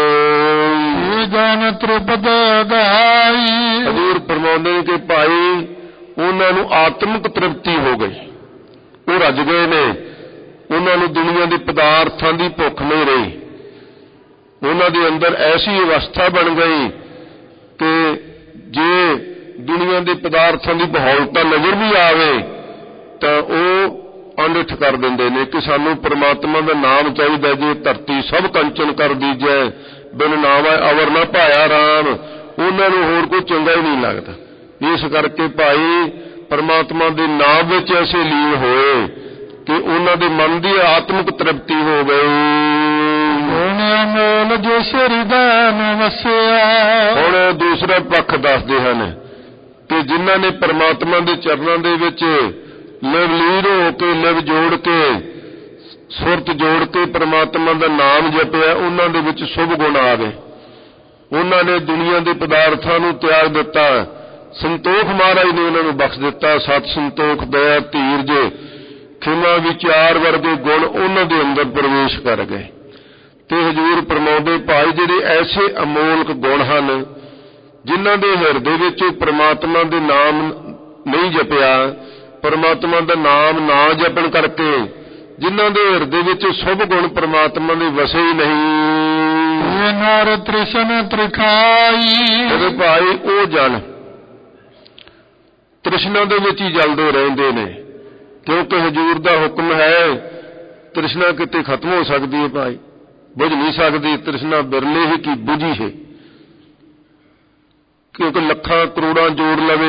A: ਜਨ ਤ੍ਰਿਪਤ ਗਾਈ।
B: ਹਜ਼ੂਰ ਫਰਮਾਉਂਦੇ ਨੇ ਕਿ ਭਾਈ ਉਹਨਾਂ ਨੂੰ ਆਤਮਿਕ ਤ੍ਰਿਪਤੀ ਹੋ ਗਈ, ਉਹ ਰੱਜ ਗਏ ਨੇ, ਉਹਨਾਂ ਨੂੰ ਦੁਨੀਆ ਦੇ ਪਦਾਰਥਾਂ ਦੀ ਭੁੱਖ ਨਹੀਂ ਰਹੀ, ਉਹਨਾਂ ਦੇ ਅੰਦਰ ਐਸੀ ਅਵਸਥਾ ਬਣ ਗਈ ਕਿ ਜੇ ਦੁਨੀਆ ਦੇ ਪਦਾਰਥਾਂ ਦੀ ਬਹੌਲਤਾ ਨਜ਼ਰ ਵੀ ਆਵੇ ਤਾਂ ਉਹ ਅਣਖ ਕਰ ਦਿੰਦੇ ਨੇ ਕਿ ਸਾਨੂੰ ਪ੍ਰਮਾਤਮਾ ਦਾ ਨਾਮ ਚਾਹੀਦਾ। ਜੇ ਧਰਤੀ ਸਭ ਕੰਚਨ ਕਰ ਦੀਜੈ ਬਿਨ ਨਾਮ ਅਵਰ ਨਾ ਪਾਇਆ ਰਾਮ, ਉਹਨਾਂ ਨੂੰ ਹੋਰ ਕੋਈ ਚੰਗਾ ਹੀ ਨਹੀਂ ਲੱਗਦਾ। ਇਸ ਕਰਕੇ ਭਾਈ ਪ੍ਰਮਾਤਮਾ ਦੇ ਨਾਮ ਵਿੱਚ ਐਸੇ ਲੀਨ ਹੋਏ ਕਿ ਉਹਨਾਂ ਦੇ ਮਨ ਦੀ ਆਤਮਿਕ ਤ੍ਰਿਪਤੀ ਹੋ ਗਈ।
A: ਅਮੋਲ ਜੋ ਸਰਿਦਾਨ ਵਸਿਆ।
B: ਹੁਣ ਦੂਸਰਾ ਪੱਖ ਦੱਸਦੇ ਹਨ ਕਿ ਜਿਨ੍ਹਾਂ ਨੇ ਪ੍ਰਮਾਤਮਾ ਦੇ ਚਰਨਾਂ ਦੇ ਵਿੱਚ ਲਿਵ ਲੀਨ ਹੋ ਕੇ, ਲਿਵ ਜੋੜ ਕੇ, ਸੁਰਤ ਜੋੜ ਕੇ ਪ੍ਰਮਾਤਮਾ ਦਾ ਨਾਮ ਜਪਿਆ, ਉਹਨਾਂ ਦੇ ਵਿੱਚ ਸ਼ੁਭ ਗੁਣ ਆ ਗਏ। ਉਹਨਾਂ ਨੇ ਦੁਨੀਆ ਦੇ ਪਦਾਰਥਾਂ ਨੂੰ ਤਿਆਗ ਦਿੱਤਾ, ਸੰਤੋਖ ਮਹਾਰਾਜ ਨੇ ਉਹਨਾਂ ਨੂੰ ਬਖਸ਼ ਦਿੱਤਾ। ਸਤ ਸੰਤੋਖ, ਦਇਆ, ਧੀਰਜ, ਖਿਮਾ, ਵਿਚਾਰ ਵਰਗੇ ਗੁਣ ਉਹਨਾਂ ਦੇ ਅੰਦਰ ਪ੍ਰਵੇਸ਼ ਕਰ ਗਏ। ਤੇ ਹਜ਼ੂਰ ਫਰਮਾਉਂਦੇ ਭਾਈ ਜਿਹੜੇ ਐਸੇ ਅਮੋਲਕ ਗੁਣ ਹਨ ਜਿਨ੍ਹਾਂ ਦੇ ਹਿਰਦੇ ਵਿੱਚ ਪ੍ਰਮਾਤਮਾ ਦੇ ਨਾਮ ਨਹੀਂ ਜਪਿਆ, ਪ੍ਰਮਾਤਮਾ ਦਾ ਨਾਮ ਨਾ ਜਪਣ ਕਰਕੇ ਜਿਨ੍ਹਾਂ ਦੇ ਹਿਰਦੇ ਵਿੱਚ ਸ਼ੁਭ ਗੁਣ ਪ੍ਰਮਾਤਮਾ ਦੇ ਵਸੇ ਹੀ ਨਹੀਂ,
A: ਨਰ ਤ੍ਰਿਸ਼ਨ ਤ੍ਰਿਖਾਈ। ਤੇ
B: ਭਾਈ ਉਹ ਜਨ ਤ੍ਰਿਸ਼ਨਾ ਦੇ ਵਿੱਚ ਹੀ ਜਲਦੇ ਰਹਿੰਦੇ ਨੇ, ਕਿਉਂਕਿ ਹਜ਼ੂਰ ਦਾ ਹੁਕਮ ਹੈ ਤ੍ਰਿਸ਼ਨਾ ਕਿਤੇ ਖਤਮ ਹੋ ਸਕਦੀ ਹੈ ਭਾਈ, ਬੁਝ ਨਹੀਂ ਸਕਦੀ। ਤ੍ਰਿਸ਼ਨਾ ਬਿਰਲੇ ਹੀ ਕੀ ਬੁਝੀ ਹੈ, ਕਿਉਂਕਿ ਲੱਖਾਂ ਕਰੋੜਾਂ ਜੋੜ ਲਵੇ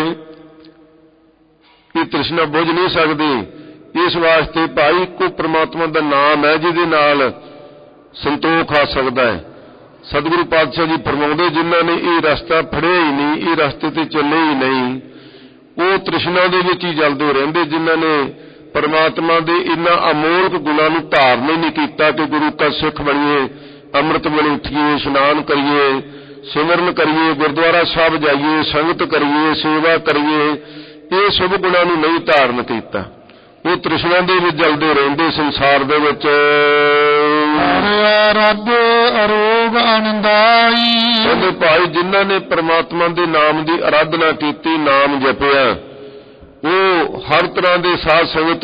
B: ਇਹ ਤ੍ਰਿਸ਼ਨਾ ਬੁਝ ਨਹੀਂ ਸਕਦੀ। ਇਸ ਵਾਸਤੇ ਭਾਈ ਇੱਕੋ ਪ੍ਰਮਾਤਮਾ ਦਾ ਨਾਮ ਹੈ ਜਿਹਦੇ ਨਾਲ ਸੰਤੋਖ ਆ ਸਕਦਾ ਹੈ। ਸਤਿਗੁਰੂ ਪਾਤਸ਼ਾਹ ਜੀ ਫਰਮਾਉਂਦੇ ਜਿਨ੍ਹਾਂ ਨੇ ਇਹ ਰਸਤਾ ਫੜਿਆ ਹੀ ਨਹੀਂ, ਇਹ ਰਸਤੇ ਤੇ ਚੱਲੇ ਹੀ ਨਹੀਂ, ਉਹ ਤ੍ਰਿਸ਼ਨਾ ਦੇ ਵਿੱਚ ਹੀ ਜਲਦੇ ਰਹਿੰਦੇ। ਜਿਨ੍ਹਾਂ ਨੇ परमात्मा दे इन्ना अमोलक गुणां नूं धारण नहीं कीता कि गुरु का सिख बणीए, अमृत वेले उठिए, इशनान करिए, सिमरन करिए, गुरुद्वारा साहब जाइए, संगत करिए, सेवा करिए, ये शुभ गुणां नूं नहीं धारण कीता, वो तृष्णा दे विच जलदे रहिंदे संसार दे विच।
A: रब अरोग आनंदाई
B: कहंदे भाई जिन्हां ने परमात्मा दे नाम दी आराधना कीती, नाम जपिया, वो हर तरह दे साध संगत,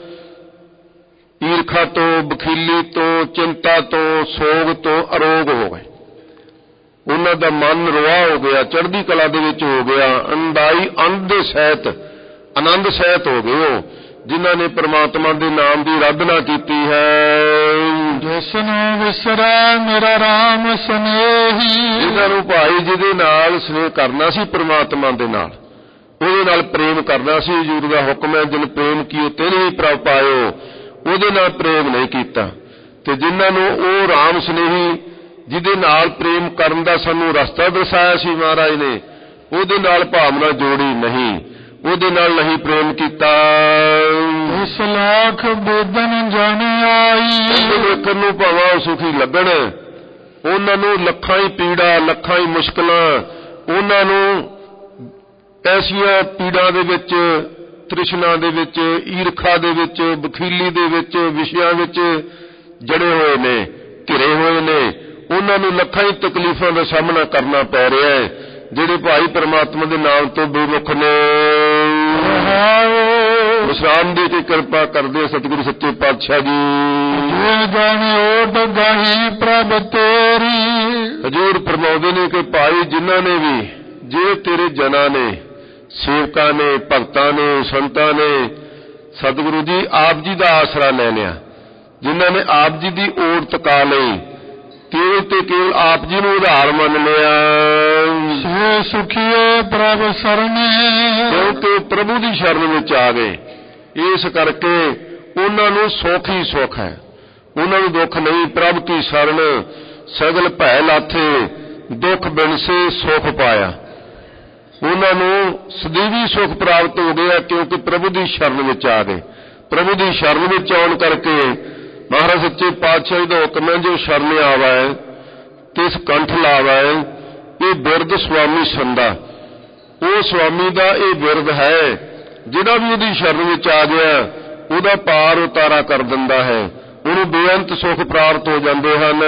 B: ईरखा तो, बखीली तो, चिंता तो, सोग तो अरोग हो गए। उन्हां दा मन रोआ हो गया, चढ़दी कला दे विच हो गया, अंदाई आनंद सहित, आनंद सहित हो गए हो जिन्हां ने परमात्मा दे नाम दी आराधना कीती है।
A: जिसनों विसरा मेरा राम स्नेही,
B: जिन्हां नूं भाई जिहदे नाल स्नेह करना सी परमात्मा दे नाल, ਉਹਦੇ ਨਾਲ ਪ੍ਰੇਮ ਕਰਨਾ ਸੀ। ਹਜ਼ੂਰ ਦਾ ਹੁਕਮ ਹੈ ਜਿਨ ਪ੍ਰੇਮ ਕੀਓ ਤਿਨ ਹੀ ਪ੍ਰਭ ਪਾਇਓ, ਉਹਦੇ ਨਾਲ ਪ੍ਰੇਮ ਨਹੀਂ ਕੀਤਾ। ਤੇ ਜਿਨ੍ਹਾਂ ਨੂੰ ਉਹ ਰਾਮ ਸਨੇਹੀ ਜਿਹਦੇ ਨਾਲ ਪ੍ਰੇਮ ਕਰਨ ਦਾ ਸਾਨੂੰ ਰਸਤਾ ਦਰਸਾਇਆ ਸੀ ਮਹਾਰਾਜ ਨੇ, ਉਹਦੇ ਨਾਲ ਭਾਵਨਾ ਜੋੜੀ ਨਹੀਂ, ਉਹਦੇ ਨਾਲ ਨਹੀਂ ਪ੍ਰੇਮ ਕੀਤਾ।
A: ਇਸ ਲੱਖ ਬੇਦਨ ਜਨ ਆਈ
B: ਵੇਖਣ ਨੂੰ ਭਾਵਾਂ ਸੁਖੀ ਲੱਗਣ, ਉਹਨਾਂ ਨੂੰ ਲੱਖਾਂ ਹੀ ਪੀੜਾ, ਲੱਖਾਂ ਹੀ ਮੁਸ਼ਕਲਾਂ, ਉਹਨਾਂ ਨੂੰ ऐसिया पीड़ा दे विच, तृष्णा दे विच, ईरखा दे विच, बखीली दे विच, विषयां विच जड़े हुए ने, घिरे हुए ने, उन्हां नूं लखां ही तकलीफां दा सामना करना पै रहा है जिहड़े भाई परमात्मा दे नाम तो बेमुख ने। विश्राम दे के कृपा करदे सतगुरु सच्चे पातशाह जी।
A: जे जाने ओट गाही प्रभ तेरी,
B: हजूर फरमाउंदे ने कि भाई जिन्हां ने भी जे तेरे जना ने, सेवकां ने, भगतां ने, संतां ने सतगुरु जी आप जी का आसरा ले लिया, जिन्हां ने आप जी की ओट तका लई, केवल ते केवल आप जी नूं उधार मान लिया,
A: से सुखिए प्रभ सरने,
B: क्योंकि प्रभु की शरण विच आ गए। इस करके उन्हां नूं सुख ही सुख है, उन्हां नूं दुख नहीं। प्रभ की शरण सगल भै लाथे दुख बिनसे सुख पाया। उन्हां नूं सदैवी सुख प्राप्त हो गया क्योंकि प्रभु की शरण विच आ गए। प्रभु की शरण विच आउण करके महाराज सच्चे पातशाह दा हुक्म है जो शरण आवै तिस कंठ लावै ये बिरद स्वामी संदा। वो स्वामी दा ये बिरद है जिहड़ा भी उहदी शरण विच आ गया उहदा पार उतारा कर दिंदा है, उहनूं बेअंत सुख प्राप्त हो जाते हैं।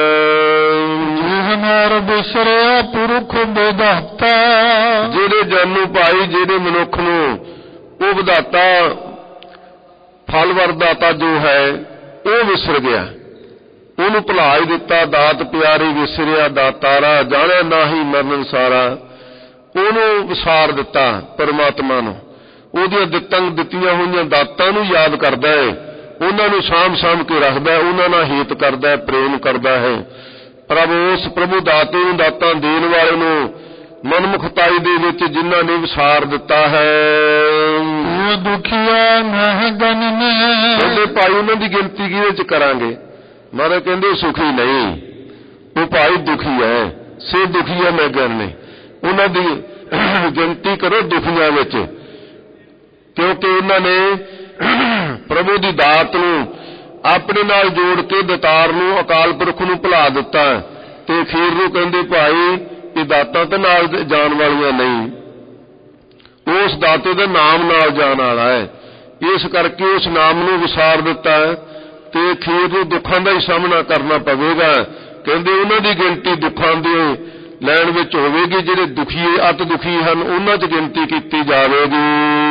A: बिसरिया पुरख विधाता
B: जेड़े जन नूं भाई जेड़े मनुख नूं वो विधाता फल वरदाता जो है वो विसर गया, उहनूं भुला ही दिता। दात प्यारी विसरिया दातारा जाने नाही मरण सारा। उहनूं विसार दिता परमात्मा नूं, उहदियां दित्तियां होईयां दातां नूं याद करदा है, उहनां नूं साम के रखदा है, उहनां नाल हेत करदा है, प्रेम करदा है। प्रभु उस प्रभु दाते नूं दातां देण वाले नूं मनमुखताई दे विच जिन्हां ने विसार दिता है।
A: दुखिया नह गनने
B: कहंदे भाई उन्हां दी गिनती किहदे च करांगे। महाराज कहंदे सुखी नहीं, वो भाई दुखी है, से दुखी है मैं गणने। उन्हां दी गिनती करो दुखियां विच, क्योंकि उन्होंने प्रभु की दात नूं अपने नाल जोड़ के दतार नूं अकाल पुरख नूं भुला दिता ते अखीर नूं कहंदे भाई ये दातां ते नाल जाण वालियां नहीं, उस दाते दा नाम नाल जाण वाला है। इस करके उस नाम नूं विसार दिता ते अखीर नूं दुखां दा ही सामना करना पवेगा। कहंदे उन्हां दी गिनती दुखां दे लैण विच होवेगी, जिहड़े दुखी अत दुखी हन उन्हां च गिनती कीती जावेगी।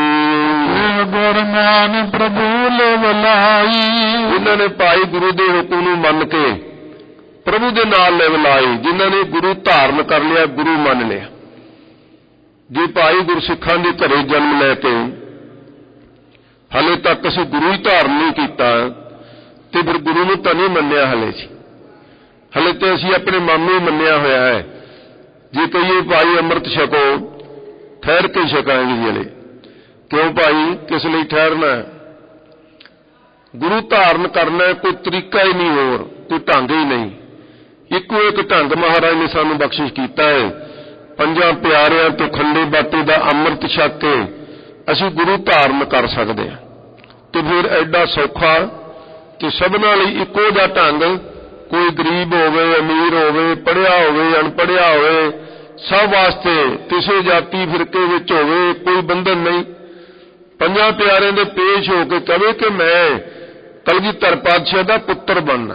A: गुरमान प्रभु ले वलाई
B: जिन्होंने भाई गुरु के हुक्म नूं मन के प्रभु के नाल ले वलाई, जिन्होंने गुरु धारण कर लिया, गुरु मन लिया। जे भाई गुरसिखां दे घरे जन्म लैके हले तक असीं गुरु ही धारण नहीं कीता ते फिर गुरु नूं तां नहीं मन्निया हले तो असीं अपने मन नूं मन्निया होया है। जे कहिए भाई अमृत छको ठहर के छकांगे जिले, क्यों भाई किस लिए ठहरना है? गुरु धारण करना कोई तरीका ही नहीं, होर कोई ढंग ही नहीं। इको एक ढंग महाराज ने सानू बख्शिश किया है, पंजां प्यारियां तो खंडे बाटे दा अमृत छक के असीं गुरु धारण कर सकते हैं। तो फिर एडा सौखा कि सबनां लई इको जिहा ढंग, कोई गरीब होवे अमीर होवे पढ़िया होवे अनपढ़िया होवे सब वास्ते किसी जाति फिरके विच होवे कोई बंधन नहीं। पंजां प्यारिਆਂ ਦੇ पेश हो के कहे कि मैं कलगीधर पातशाह दा पुत्र बनना,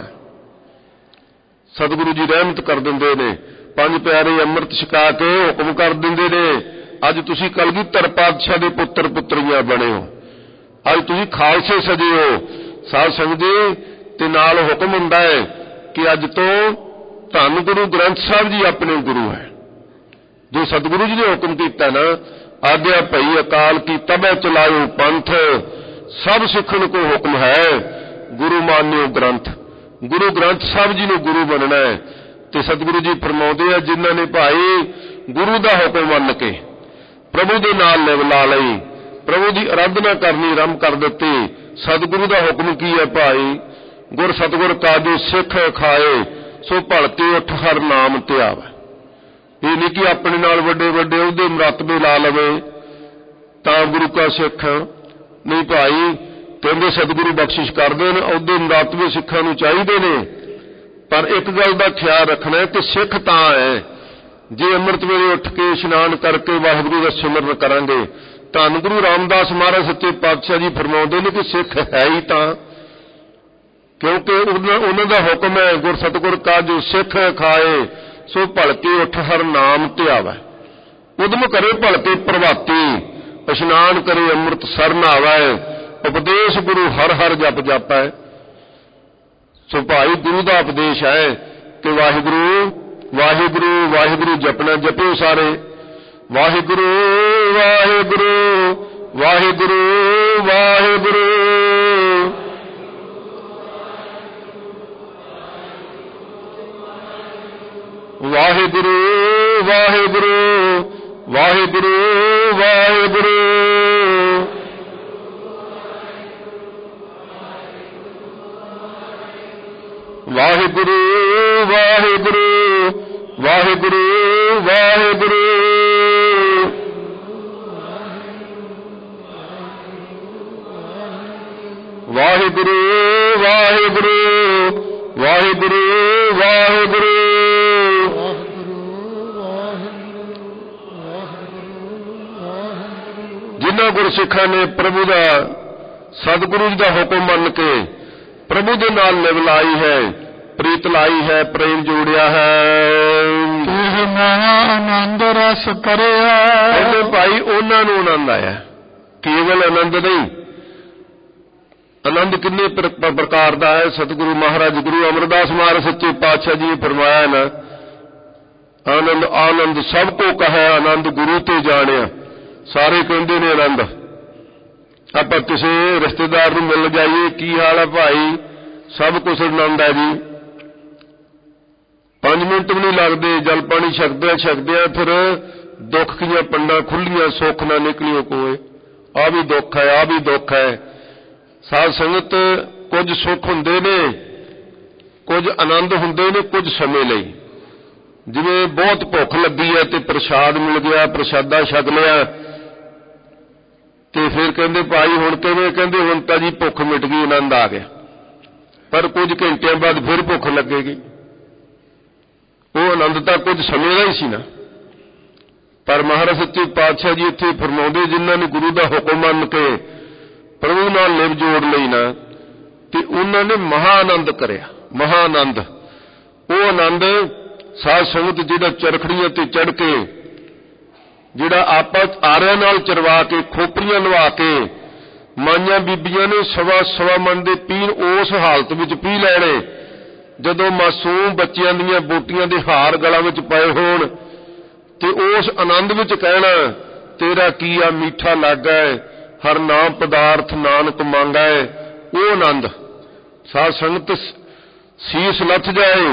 B: सतगुरु जी रहमत कर दिंदे ने, पंज प्यारे अमृत छका के हुक्म कर दिंदे ने, अज तुसीं कलगीधर पातशाह दे पुत्र पुत्रियां बने हो, अज तुसीं खालसे सजे हो। साध संगत जी ते नाल हुक्म हुंदा है कि अज तो धन गुरु ग्रंथ साहिब जी अपने गुरु है। जो सतगुरु जी ने हुक्म किया ना, आज्ञा भई अकाल की तबे चलायो पंथ, सब सिखण को हुक्म है गुरु मान्यो ग्रंथ। गुरु ग्रंथ साहिब जी ने गुरु बनना है। तो सतगुरु जी फरमाउंदे हैं जिन्हां ने भाई गुरु का हुक्म मन के प्रभु के नाल ला लई, प्रभु की आराधना करनी आरंभ कर दिती। सतगुरु का हुक्म की है भाई, गुर सतगुर काजू सिख खाए सो भलके उठ हर नाम ध्यावे। ये नहीं कि अपने नाल वड्डे वड्डे उहदे मरतबे ला लवे तां गुरु का सिख नहीं भाई। कहंदे सतगुरु बख्शिश करदे ने, उहदे मरतबे सिखां नूं चाहीदे ने, पर एक गल दा ख्याल रखना है कि सिख तां है जे अमृत वेले उठ के इशनान करके वाहिगुरू दा सिमरन करांगे। धन गुरु रामदास महाराज सच्चे पातशाह जी फरमाउंदे ने कि सिख है ही तां क्योंकि उन्हां दा हुक्म है गुर सतगुर का जो सिख खाए सो भलके उठ हर नाम ध्यावै। उदम करे भलके प्रभाती, इशनान करे अमृत सर नहावै, उपदेश गुरु हर हर जप जापै। सो भाई गुरु का उपदेश है कि वाहिगुरू वाहिगुरू वाहिगुरू जपना, जपो सारे वाहिगुरू वाहिगुरू वाहिगुरू वाहिगुरू। वाहिगुरू वाहिगुरू वाहिगुरू वाहिगुरू। वाहिगुरू ਵਾਹਿਗੁਰੂ ਵਾਹਿਗੁਰੂ ਵਾਹਿਗੁਰੂ। ਵਾਹਿਗੁਰੂ ਵਾਹਿਗੁਰੂ ਵਾਹਿਗੁਰੂ ਵਾਹਿਗੁਰੂ। ਜਿਨ੍ਹਾਂ ਗੁਰਸਿੱਖਾਂ ਨੇ ਪ੍ਰਭੂ ਦਾ ਸਤਿਗੁਰੂ ਜੀ ਦਾ ਹੁਕਮ ਮੰਨ ਕੇ ਪ੍ਰਭੂ ਦੇ ਨਾਲ ਲਿਵ ਲਾਈ ਹੈ, ਪ੍ਰੀਤ ਲਾਈ ਹੈ, ਪ੍ਰੇਮ ਜੋੜਿਆ ਹੈ,
A: ਇਹ ਮਹਾ ਆਨੰਦ ਰਸ ਕਰਿਆ।
B: ਕਹਿੰਦੇ ਭਾਈ ਉਹਨਾਂ ਨੂੰ ਆਨੰਦ ਆਇਆ। ਕੇਵਲ ਆਨੰਦ ਨਹੀਂ, ਆਨੰਦ ਕਿੰਨੇ ਪ੍ਰਕਾਰ ਦਾ ਹੈ। ਸਤਿਗੁਰੂ ਮਹਾਰਾਜ ਗੁਰੂ ਅਮਰਦਾਸ ਮਹਾਰਾਜ ਸੱਚੇ ਪਾਤਸ਼ਾਹ ਜੀ ਨੇ ਫਰਮਾਇਆ ਨਾ, ਆਨੰਦ ਆਨੰਦ ਸਭ ਕੋ ਕਹੈ, ਆਨੰਦ ਗੁਰੂ ਤੇ ਜਾਣਿਆ। ਸਾਰੇ ਕਹਿੰਦੇ ਨੇ ਆਨੰਦ। ਆਪਾਂ ਕਿਸੇ ਰਿਸ਼ਤੇਦਾਰ ਨੂੰ ਮਿਲ ਜਾਈਏ, ਕੀ ਹਾਲ ਹੈ ਭਾਈ, ਸਭ ਕੁਛ ਆਨੰਦ ਹੈ ਜੀ। 5 ਮਿੰਟ ਵੀ ਨਹੀਂ ਲੱਗਦੇ, ਜਲ ਪਾਣੀ ਛਕਦਿਆਂ ਫਿਰ ਦੁੱਖ ਦੀਆਂ ਪੰਡਾਂ ਖੁੱਲੀਆਂ, ਸੁੱਖ ਨਾ ਨਿਕਲਿਓ ਕੋਏ। ਆਹ ਵੀ ਦੁੱਖ ਹੈ, ਆਹ ਵੀ ਦੁੱਖ ਹੈ। ਸਾਧ ਸੰਗਤ, ਕੁਝ ਸੁੱਖ ਹੁੰਦੇ ਨੇ, ਕੁਝ ਆਨੰਦ ਹੁੰਦੇ ਨੇ, ਕੁਝ ਸਮੇਂ ਲਈ। ਜਿਵੇਂ ਬਹੁਤ ਭੁੱਖ ਲੱਗੀ ਹੈ ਤੇ ਪ੍ਰਸ਼ਾਦ ਮਿਲ ਗਿਆ, ਪ੍ਰਸ਼ਾਦਾ ਛਕ ਲਿਆ ਤੇ ਫਿਰ ਕਹਿੰਦੇ ਭਾਈ ਹੁਣ ਕਿਵੇਂ, ਕਹਿੰਦੇ ਹੁਣ ਤਾਂ ਜੀ ਭੁੱਖ ਮਿਟ ਗਈ, ਆਨੰਦ ਆ ਗਿਆ। ਪਰ ਕੁਝ ਘੰਟਿਆਂ ਬਾਅਦ ਫਿਰ ਭੁੱਖ ਲੱਗੇਗੀ। ਉਹ ਆਨੰਦ ਤਾਂ ਕੁਝ ਸਮੇਂ ਦਾ ਹੀ ਸੀ ਨਾ। ਪਰ ਮਹਾਰਾਜ ਸੱਚੇ ਪਾਤਸ਼ਾਹ ਜੀ ਇੱਥੇ ਫਰਮਾਉਂਦੇ, ਜਿਨ੍ਹਾਂ ਨੇ ਗੁਰੂ ਦਾ ਹੁਕਮ ਮੰਨ ਕੇ ਪ੍ਰਭੂ ਨਾਲ ਲਿਵ ਜੋੜ ਲਈ ਨਾ, ਤੇ ਉਹਨਾਂ ਨੇ ਮਹਾ ਆਨੰਦ ਕਰਿਆ, ਮਹਾ ਆਨੰਦ। ਉਹ ਆਨੰਦ ਸਾਧ ਸੰਗਤ ਜਿਹੜਾ ਚਰਖੜੀਆਂ ਤੇ ਚੜ੍ਹ ਕੇ, ਜਿਹੜਾ ਆਪਾਂ ਆਰਿਆਂ ਨਾਲ ਚਰਵਾ ਕੇ, ਖੋਪਰੀਆਂ ਲਵਾ ਕੇ, ਮਾਈਆਂ ਬੀਬੀਆਂ ਨੇ ਸਵਾ ਮਣ ਦੇ ਪੀਣ ਉਸ ਹਾਲਤ ਵਿੱਚ ਪੀ ਲੈਣੇ, ਜਦੋਂ ਮਾਸੂਮ ਬੱਚਿਆਂ ਦੀਆਂ ਬੋਟੀਆਂ ਦੇ ਹਾਰ ਗਲਾਂ ਵਿੱਚ ਪਏ ਹੋਣ, ਤੇ ਉਸ ਆਨੰਦ ਵਿੱਚ ਕਹਿਣਾ, ਤੇਰਾ ਕੀ ਆ ਮੀਠਾ ਲੱਗਾ, ਹਰ ਨਾਮ ਪਦਾਰਥ ਨਾਨਕ ਮੰਗੈ। ਉਹ ਆਨੰਦ। ਸਾਧ ਸੰਗਤ, ਸੀਸ ਲੱਥ ਜਾਏ,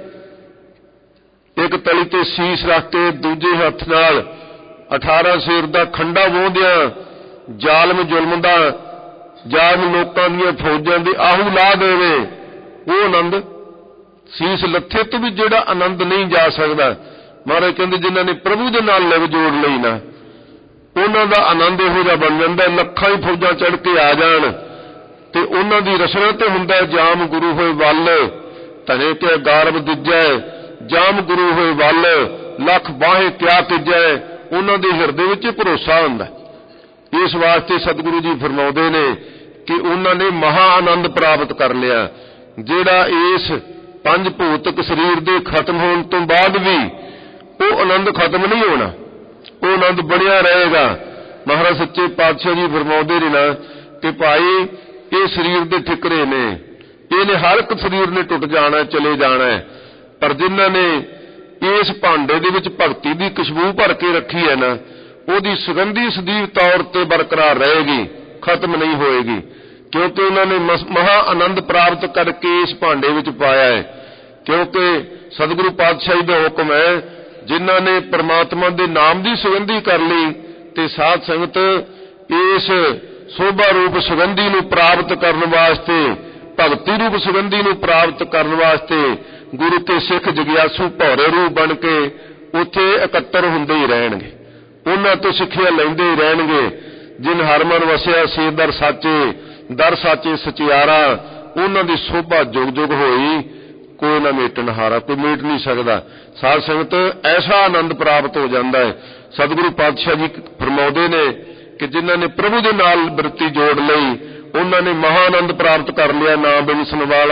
B: ਇੱਕ ਤਲੀ ਤੇ ਸੀਸ ਰੱਖ ਕੇ ਦੂਜੇ ਹੱਥ ਨਾਲ 18 ਸ਼ੇਰ ਦਾ ਖੰਡਾ ਵੋਂਦਿਆਂ ਜ਼ਾਲਮ ਜ਼ੁਲਮ ਦਾ, ਜ਼ਾਲਮ ਲੋਕਾਂ ਦੀਆਂ ਫੌਜਾਂ ਦੇ ਆਹੂ ਲਾ ਦੇਵੇ, ਉਹ ਆਨੰਦ। ਸੀਸ ਲੱਥੇ ਤੋਂ ਵੀ ਜਿਹੜਾ ਆਨੰਦ ਨਹੀਂ ਜਾ ਸਕਦਾ। ਮਹਾਰਾਜ ਕਹਿੰਦੇ, ਜਿਨ੍ਹਾਂ ਨੇ ਪ੍ਰਭੂ ਦੇ ਨਾਲ ਲਿਵ ਜੋੜ ਲਈ ਨਾ, ਉਹਨਾਂ ਦਾ ਆਨੰਦ ਇਹੋ ਜਿਹਾ ਬਣ ਜਾਂਦਾ, ਲੱਖਾਂ ਹੀ ਫੌਜਾਂ ਚੜ੍ਹ ਕੇ ਆ ਜਾਣ ਤੇ ਉਹਨਾਂ ਦੀ ਰਸਨਾ ਤੇ ਹੁੰਦਾ, ਜਾਮ ਗੁਰੂ ਹੋਏ ਵੱਲ ਧਨੇ ਕੇ ਗਾਰਬ ਦਿੱਜੈ, ਜਾਮ ਗੁਰੂ ਹੋਏ ਵੱਲ ਲੱਖ ਬਾਹੇ ਕਿਆ ਤੀਜੈ। ਉਹਨਾਂ ਦੇ ਹਿਰਦੇ ਵਿੱਚ ਭਰੋਸਾ ਹੁੰਦਾ। ਇਸ ਵਾਸਤੇ ਸਤਿਗੁਰੂ ਜੀ ਫਰਮਾਉਂਦੇ ਨੇ ਕਿ ਉਹਨਾਂ ਨੇ ਮਹਾ ਆਨੰਦ ਪ੍ਰਾਪਤ ਕਰ ਲਿਆ, ਜਿਹੜਾ ਇਸ 5 ਭੌਤਿਕ ਸਰੀਰ ਦੇ ਖਤਮ ਹੋਣ ਤੋਂ ਬਾਅਦ ਵੀ ਉਹ ਆਨੰਦ ਖਤਮ ਨਹੀਂ ਹੋਣਾ, ਉਹ ਆਨੰਦ ਬਣਿਆ ਰਹੇਗਾ। ਮਹਾਰਾਜ ਸੱਚੇ ਪਾਤਸ਼ਾਹ ਜੀ ਫਰਮਾਉਂਦੇ ਨੇ ਨਾ ਕਿ ਭਾਈ ਇਹ ਸਰੀਰ ਦੇ ਠਿਕਰੇ ਨੇ, ਇਹਨੇ ਹਰ ਇੱਕ ਸਰੀਰ ਨੇ ਟੁੱਟ ਜਾਣਾ, ਚਲੇ ਜਾਣਾ, ਪਰ ਜਿਨ੍ਹਾਂ ਨੇ ਇਸ ਭਾਂਡੇ ਦੇ ਵਿੱਚ ਭਗਤੀ ਦੀ ਖੁਸ਼ਬੂ ਭਰ ਕੇ ਰੱਖੀ ਹੈ ਨਾ, ਉਹਦੀ ਸੁਗੰਧੀ ਸਦੀਵ ਤੌਰ ਤੇ ਬਰਕਰਾਰ ਰਹੇਗੀ, ਖਤਮ ਨਹੀਂ ਹੋਏਗੀ, ਕਿਉਂਕਿ ਉਹਨਾਂ ਨੇ ਮਹਾ ਆਨੰਦ ਪ੍ਰਾਪਤ ਕਰਕੇ ਇਸ ਭਾਂਡੇ ਵਿੱਚ ਪਾਇਆ ਹੈ। ਕਿਉਂਕਿ ਸਤਿਗੁਰੂ ਪਾਤਸ਼ਾਹੀ ਦਾ ਹੁਕਮ ਹੈ, ਜਿਨ੍ਹਾਂ ਨੇ ਪ੍ਰਮਾਤਮਾ ਦੇ ਨਾਮ ਦੀ ਸੁਗੰਧੀ ਕਰ ਲਈ ਤੇ ਸਾਧ ਸੰਗਤ ਇਸ ਸੋਭਾ ਰੂਪ ਸੁਗੰਧੀ ਨੂੰ ਪ੍ਰਾਪਤ ਕਰਨ ਵਾਸਤੇ, ਭਗਤੀ ਰੂਪ ਸੁਗੰਧੀ ਨੂੰ ਪ੍ਰਾਪਤ ਕਰਨ ਵਾਸਤੇ ਗੁਰੂ ਕੇ ਸਿੱਖ ਜਗਿਆਸੂ ਭੌਰੇ ਰੂਪ ਬਣ ਕੇ ਉੱਥੇ ਇਕੱਤਰ ਹੁੰਦੇ ਹੀ ਰਹਿਣਗੇ, ਉਹਨਾਂ ਤੋਂ ਸਿੱਖਿਆ ਲੈਂਦੇ ਹੀ ਰਹਿਣਗੇ। ਜਿਨ ਹਰਮਨ ਵਸਿਆ ਸੇ ਦਰ ਸਾਚੇ ਸਚਿਆਰਾ, ਉਹਨਾਂ ਦੀ ਸੋਭਾ ਜੁਗ ਜੁਗ ਹੋਈ, ਕੋਈ ਨਾ ਮੇਟਣ ਹਾਰਾ, ਕੋਈ ਮੇਟ ਨਹੀਂ ਸਕਦਾ। ਸਾਧ ਸੰਗਤ, ਐਸਾ ਆਨੰਦ ਪ੍ਰਾਪਤ ਹੋ ਜਾਂਦਾ ਹੈ। ਸਤਿਗੁਰੂ ਪਾਤਸ਼ਾਹ ਜੀ ਫਰਮਾਉਂਦੇ ਨੇ ਕਿ ਜਿਨ੍ਹਾਂ ਨੇ ਪ੍ਰਭੂ ਦੇ ਨਾਲ ਬਿਰਤੀ ਜੋੜ ਲਈ, ਉਹਨਾਂ ਨੇ ਮਹਾ ਆਨੰਦ ਪ੍ਰਾਪਤ ਕਰ ਲਿਆ, ਨਾਮ ਬਿਨਸਣ ਵਾਲਾ।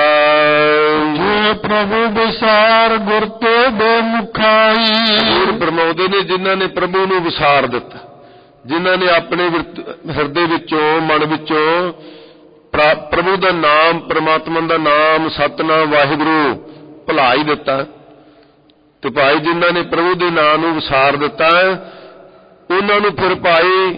A: ਜੇ ਪ੍ਰਭੂ ਵਿਸਾਰ ਗੁਰ ਤੇ ਬੇਮੁਖਾਈ।
B: ਗੁਰੂ ਫਰਮਾਉਂਦੇ ਨੇ, ਜਿਨ੍ਹਾਂ ਨੇ ਪ੍ਰਭੂ ਨੂੰ ਵਿਸਾਰ ਦਿੱਤਾ, ਜਿਨ੍ਹਾਂ ਨੇ ਆਪਣੇ ਹਿਰਦੇ ਵਿੱਚੋਂ, ਮਨ ਵਿੱਚੋਂ ਪ੍ਰਭੂ ਦਾ ਨਾਮ, ਪ੍ਰਮਾਤਮਾ ਦਾ ਨਾਮ, ਸਤਿਨਾਮ ਵਾਹਿਗੁਰੂ ਭੁਲਾ ਹੀ ਦਿੱਤਾ, ਤੇ ਭਾਈ ਜਿਨ੍ਹਾਂ ਨੇ ਪ੍ਰਭੂ ਦੇ ਨਾਮ ਨੂੰ ਵਿਸਾਰ ਦਿੱਤਾ, ਉਹਨਾਂ ਨੂੰ ਫਿਰ ਭਾਈ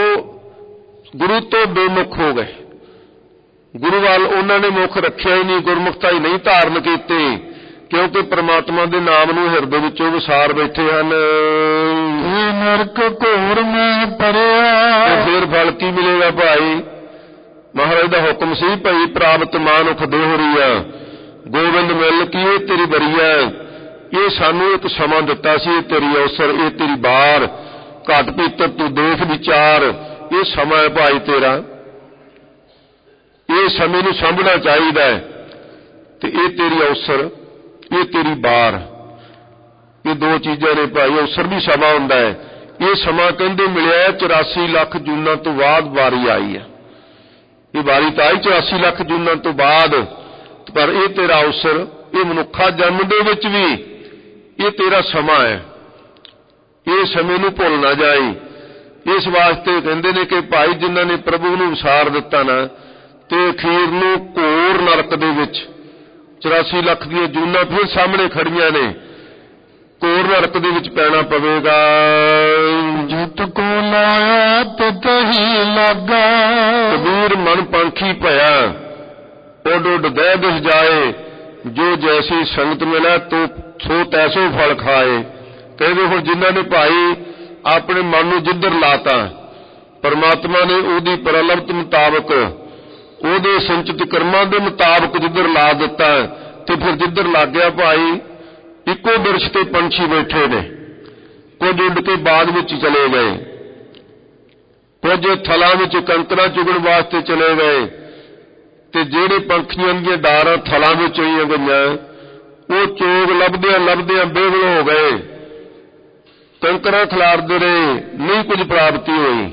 B: ਉਹ ਗੁਰੂ ਤੋਂ ਬੇਮੁਖ ਹੋ ਗਏ। ਗੁਰੂ ਵੱਲ ਉਹਨਾਂ ਨੇ ਮੁਖ ਰੱਖਿਆ ਹੀ ਨਹੀਂ, ਗੁਰਮੁਖਤਾ ਹੀ ਨਹੀਂ ਧਾਰਨ ਕੀਤੀ, ਕਿਉਂਕਿ ਪ੍ਰਮਾਤਮਾ ਦੇ ਨਾਮ ਨੂੰ ਹਿਰਦੇ ਵਿੱਚੋਂ ਵਿਸਾਰ ਬੈਠੇ ਹਨ।
A: ਇਹ ਨਰਕ ਘੋਰ ਮੈਂ ਪਰਿਆ।
B: ਤੇ ਫਿਰ ਫਲ ਕੀ ਮਿਲੇਗਾ ਭਾਈ? ਮਹਾਰਾਜ ਦਾ ਹੁਕਮ ਸੀ, ਭਈ ਪ੍ਰਾਪਤ ਮਾਨੁਖ ਦੇਹੁਰੀਆ, ਗੋਬਿੰਦ ਮਿਲ ਕੀ ਇਹ ਤੇਰੀ ਬਰੀਆ, ਇਹ ਸਾਨੂੰ ਇੱਕ ਸਮਾਂ ਦਿੱਤਾ ਸੀ, ਇਹ ਤੇਰੀ ਅਵਸਰ, ਇਹ ਤੇਰੀ ਬਾਰ, ਘਟ ਪੀਤਰ ਤੂੰ ਦੇਖ ਵਿਚਾਰ, ਇਹ ਸਮਾਂ ਹੈ ਭਾਈ ਤੇਰਾ, ਇਹ ਸਮੇਂ ਨੂੰ ਸਾਂਭਣਾ ਚਾਹੀਦਾ ਹੈ, ਤੇ ਇਹ ਤੇਰੀ ਅਵਸਰ, ਇਹ ਤੇਰੀ ਬਾਰ, ਇਹ ਦੋ ਚੀਜ਼ਾਂ ਨੇ ਭਾਈ। ਅਵਸਰ ਵੀ ਸਮਾਂ ਹੁੰਦਾ ਹੈ, ਇਹ ਸਮਾਂ ਕਹਿੰਦੇ ਮਿਲਿਆ 84 ਲੱਖ ਜੂਨਾਂ ਤੋਂ ਬਾਅਦ ਵਾਰੀ ਆਈ ਹੈ, ਇਹ ਵਾਰੀ ਤਾਂ ਆਈ 84 ਲੱਖ ਜੂਨਾਂ ਤੋਂ ਬਾਅਦ, ਪਰ ਇਹ ਤੇਰਾ ਅਵਸਰ, ਇਹ ਮਨੁੱਖਾ ਜਨਮ ਦੇ ਵਿੱਚ ਵੀ ਇਹ ਤੇਰਾ ਸਮਾਂ ਹੈ, ਇਹ ਸਮੇਂ ਨੂੰ ਭੁੱਲ ਨਾ ਜਾਏ। ਇਸ ਵਾਸਤੇ ਕਹਿੰਦੇ ਨੇ ਕਿ ਭਾਈ ਜਿਨ੍ਹਾਂ ਨੇ ਪ੍ਰਭੂ ਨੂੰ ਵਿਸਾਰ ਦਿੱਤਾ ਨਾ, ਤੇ ਅਖੀਰ ਨੂੰ ਘੋਰ ਨਰਕ ਦੇ ਵਿੱਚ 84 ਲੱਖ ਦੀਆਂ ਜੂਨਾਂ ਫਿਰ ਸਾਹਮਣੇ ਖੜੀਆਂ ਨੇ, ਘੋਰ ਨਰਕ ਦੇ ਵਿੱਚ ਪੈਣਾ ਪਵੇਗਾ।
A: ਜਿਤ ਕੋ ਲਾਇਆ ਤਿਤ ਹੀ ਲਾਗਾ,
B: ਕਬੀਰ ਮਨ ਪੰਖੀ ਭਇਆ, ਉੱਡ ਉੱਡ ਦਹਿ ਦਿਸ ਜਾਏ, ਜੋ ਜੈਸੀ ਸੰਗਤ ਮਿਲੇ ਤੋ ਸੋ ਤੈਸੋ ਫਲ ਖਾਏ। ਕਹਿੰਦੇ ਹੁਣ ਜਿਨ੍ਹਾਂ ਨੇ ਭਾਈ ਆਪਣੇ ਮਨ ਨੂੰ ਜਿੱਧਰ ਲਾਤਾ, ਪਰਮਾਤਮਾ ਨੇ ਉਹਦੀ ਪ੍ਰਲਬਤ ਮੁਤਾਬਕ, ਉਹਦੇ ਸੰਚਿਤ ਕਰਮਾਂ ਦੇ ਮੁਤਾਬਕ ਜਿੱਧਰ ਲਾ ਦਿੱਤਾ, ਤੇ ਫਿਰ ਜਿੱਧਰ ਲੱਗ ਗਿਆ ਭਾਈ ਇੱਕੋ ਬਿਰਛ ਤੇ ਪੰਛੀ ਬੈਠੇ ਨੇ, ਕੁਝ ਉੱਡ ਕੇ ਬਾਗ ਵਿੱਚ ਚਲੇ ਗਏ, ਕੁਝ ਥਲਾਂ ਵਿੱਚ ਕੰਕਰਾਂ ਚੁਗਣ ਵਾਸਤੇ ਚਲੇ ਗਏ, ਤੇ ਜਿਹੜੇ ਪੰਖੀਆਂ ਦੀਆਂ ਡਾਰਾਂ ਥਲਾਂ ਵਿੱਚ ਹੋਈਆਂ ਗਈਆਂ, ਉਹ ਚੋਗ ਲੱਭਦਿਆਂ ਲੱਭਦਿਆਂ ਬੇਵਲ ਹੋ ਗਏ, ਕੰਕਰਾਂ ਖਿਲਾਰਦੇ ਰਹੇ, ਨਹੀਂ ਕੁਝ ਪ੍ਰਾਪਤੀ ਹੋਈ।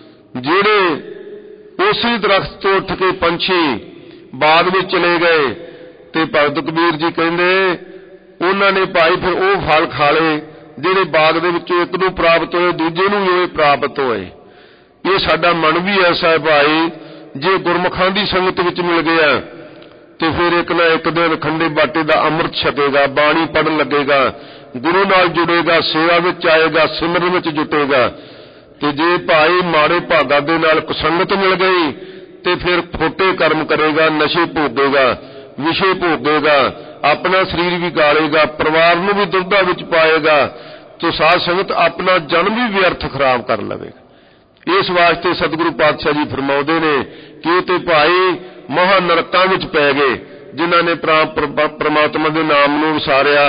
B: ਜਿਹੜੇ ਉਸੇ ਦਰਖਤ ਤੋਂ ਉੱਠ ਕੇ ਪੰਛੀ ਬਾਗ ਵਿੱਚ ਚਲੇ ਗਏ, ਤੇ ਭਗਤ ਕਬੀਰ ਜੀ ਕਹਿੰਦੇ ਉਹਨਾਂ ਨੇ ਭਾਈ ਫਿਰ ਉਹ ਫਲ ਖਾ ਲਏ ਜਿਹੜੇ ਬਾਗ ਦੇ ਵਿੱਚੋਂ ਇੱਕ ਨੂੰ ਪ੍ਰਾਪਤ ਹੋਏ, ਦੂਜੇ ਨੂੰ ਵੀ ਉਹ ਪ੍ਰਾਪਤ ਹੋਏ। ਇਹ ਸਾਡਾ ਮਨ ਵੀ ਐਸਾ ਹੈ ਭਾਈ, ਜੇ ਗੁਰਮੁਖਾਂ ਦੀ ਸੰਗਤ ਵਿੱਚ ਮਿਲ ਗਿਆ ਤੇ ਫਿਰ ਇੱਕ ਨਾ ਇੱਕ ਦਿਨ ਖੰਡੇ ਬਾਟੇ ਦਾ ਅੰਮ੍ਰਿਤ ਛਕੇਗਾ, ਬਾਣੀ ਪੜ੍ਹਨ ਲੱਗੇਗਾ, ਗੁਰੂ ਨਾਲ ਜੁੜੇਗਾ, ਸੇਵਾ ਵਿੱਚ ਆਏਗਾ, ਸਿਮਰਨ ਵਿੱਚ ਜੁਟੇਗਾ। ਤੇ ਜੇ ਭਾਈ ਮਾੜੇ ਭਾਗਾਂ ਦੇ ਨਾਲ ਕੁਸੰਗਤ ਮਿਲ ਗਈ ਤੇ ਫਿਰ ਖੋਟੇ ਕਰਮ ਕਰੇਗਾ, ਨਸ਼ੇ ਭੋਗੇਗਾ, ਵਿਸ਼ੇ ਭੋਗੇਗਾ, ਆਪਣਾ ਸਰੀਰ ਵੀ ਗਾਲੇਗਾ, ਪਰਿਵਾਰ ਨੂੰ ਵੀ ਦੁਰਦਾ ਵਿੱਚ ਪਾਏਗਾ, ਤੇ ਸਾਧ ਸੰਗਤ ਆਪਣਾ ਜਨਮ ਵੀ ਵਿਅਰਥ ਖਰਾਬ ਕਰ ਲਵੇਗਾ। ਇਸ ਵਾਸਤੇ ਸਤਿਗੁਰੂ ਪਾਤਸ਼ਾਹ ਜੀ ਫਰਮਾਉਂਦੇ ਨੇ ਕਿ ਤੇ ਭਾਈ ਮਹਾ ਨਰਕਾਂ ਵਿੱਚ ਪੈ ਗਏ ਜਿਨ੍ਹਾਂ ਨੇ ਪ੍ਰਮਾਤਮਾ ਦੇ ਨਾਮ ਨੂੰ ਵਿਸਾਰਿਆ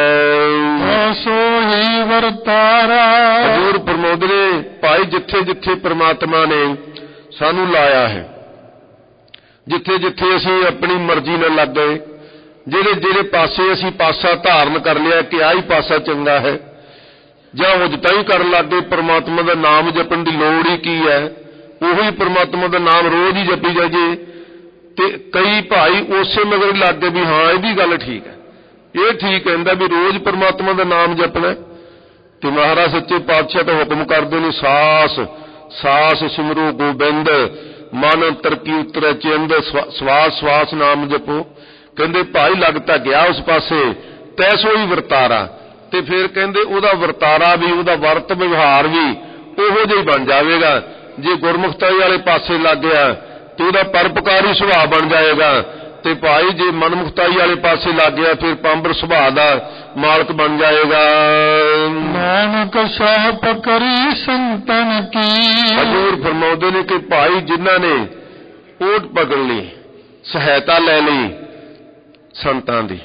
B: ਹੈ।
A: ਸੋ ਹੀ ਵਰਤਾਰਾ,
B: ਹਜ਼ੂਰ ਫਰਮਾਉਂਦੇ ਨੇ ਭਾਈ ਜਿੱਥੇ ਜਿੱਥੇ ਪ੍ਰਮਾਤਮਾ ਨੇ ਸਾਨੂੰ ਲਾਇਆ ਹੈ, ਜਿੱਥੇ ਜਿੱਥੇ ਅਸੀਂ ਆਪਣੀ ਮਰਜ਼ੀ ਨਾਲ ਲੱਗ ਗਏ, ਜਿਹੜੇ ਜਿਹੜੇ ਪਾਸੇ ਅਸੀਂ ਪਾਸਾ ਧਾਰਨ ਕਰ ਲਿਆ ਕਿ ਆਹੀ ਪਾਸਾ ਚੰਗਾ ਹੈ, ਜਾਂ ਉਹ ਜਿੱਦਾਂ ਹੀ ਕਰਨ ਲੱਗ ਗਏ, ਪ੍ਰਮਾਤਮਾ ਦਾ ਨਾਮ ਜਪਣ ਦੀ ਲੋੜ ਹੀ ਕੀ ਹੈ, ਉਹੀ ਪ੍ਰਮਾਤਮਾ ਦਾ ਨਾਮ ਰੋਜ਼ ਹੀ ਜਪੀ ਜਾਈਏ। ਤੇ ਕਈ ਭਾਈ ਉਸੇ ਮਗਰ ਲੱਗ ਗਏ ਵੀ ਹਾਂ ਇਹ ਵੀ ਗੱਲ ਠੀਕ ਹੈ, ਇਹ ਠੀਕ ਕਹਿੰਦਾ ਵੀ ਰੋਜ਼ ਪ੍ਰਮਾਤਮਾ ਦਾ ਨਾਮ ਜਪਣਾ। ਤੇ ਮਹਾਰਾਜ ਸੱਚੇ ਪਾਤਸ਼ਾਹ ਤਾਂ ਹੁਕਮ ਕਰਦੇ ਨੇ, ਸਾਸ ਸਾਸ ਸਿਮਰੋ ਗੋਬਿੰਦ, ਮਨ ਅੰਤਰ ਕੀ ਉਤਰੈ ਚਿੰਦ, ਸਵਾਸ ਸਵਾਸ ਨਾਮ ਜਪੋ। ਕਹਿੰਦੇ ਭਾਈ ਲੱਗ ਤਾਂ ਗਿਆ ਉਸ ਪਾਸੇ, ਤੈਸੋ ਹੀ ਵਰਤਾਰਾ, ਤੇ ਫਿਰ ਕਹਿੰਦੇ ਉਹਦਾ ਵਰਤਾਰਾ ਵੀ, ਉਹਦਾ ਵਰਤ ਵਿਵਹਾਰ ਵੀ ਉਹੋ ਜਿਹਾ ਹੀ ਬਣ ਜਾਵੇਗਾ। ਜੇ ਗੁਰਮੁਖਤਾਈ ਵਾਲੇ ਪਾਸੇ ਲੱਗ ਗਿਆ ਤੇ ਉਹਦਾ ਪਰਉਪਕਾਰੀ ਸੁਭਾਅ ਬਣ ਜਾਏਗਾ, ਤੇ ਭਾਈ ਜੇ ਮਨਮੁਖਤਾਈ ਵਾਲੇ ਪਾਸੇ ਲੱਗ ਗਿਆ ਫਿਰ ਪਾਂਬਰ ਸੁਭਾਅ ਦਾ ਮਾਲਕ ਬਣ ਜਾਏਗਾ।
A: ਨਾਨਕ ਸਾਪ ਕਰੀ ਸੰਤਨ ਕੀ,
B: ਹਜ਼ੂਰ ਫਰਮਾਉਂਦੇ ਨੇ ਕਿ ਭਾਈ ਜਿਨ੍ਹਾਂ ਨੇ ਓਟ ਪਕੜ ਲਈ, ਸਹਾਇਤਾ ਲੈ ਲਈ ਸੰਤਾਂ ਦੀ,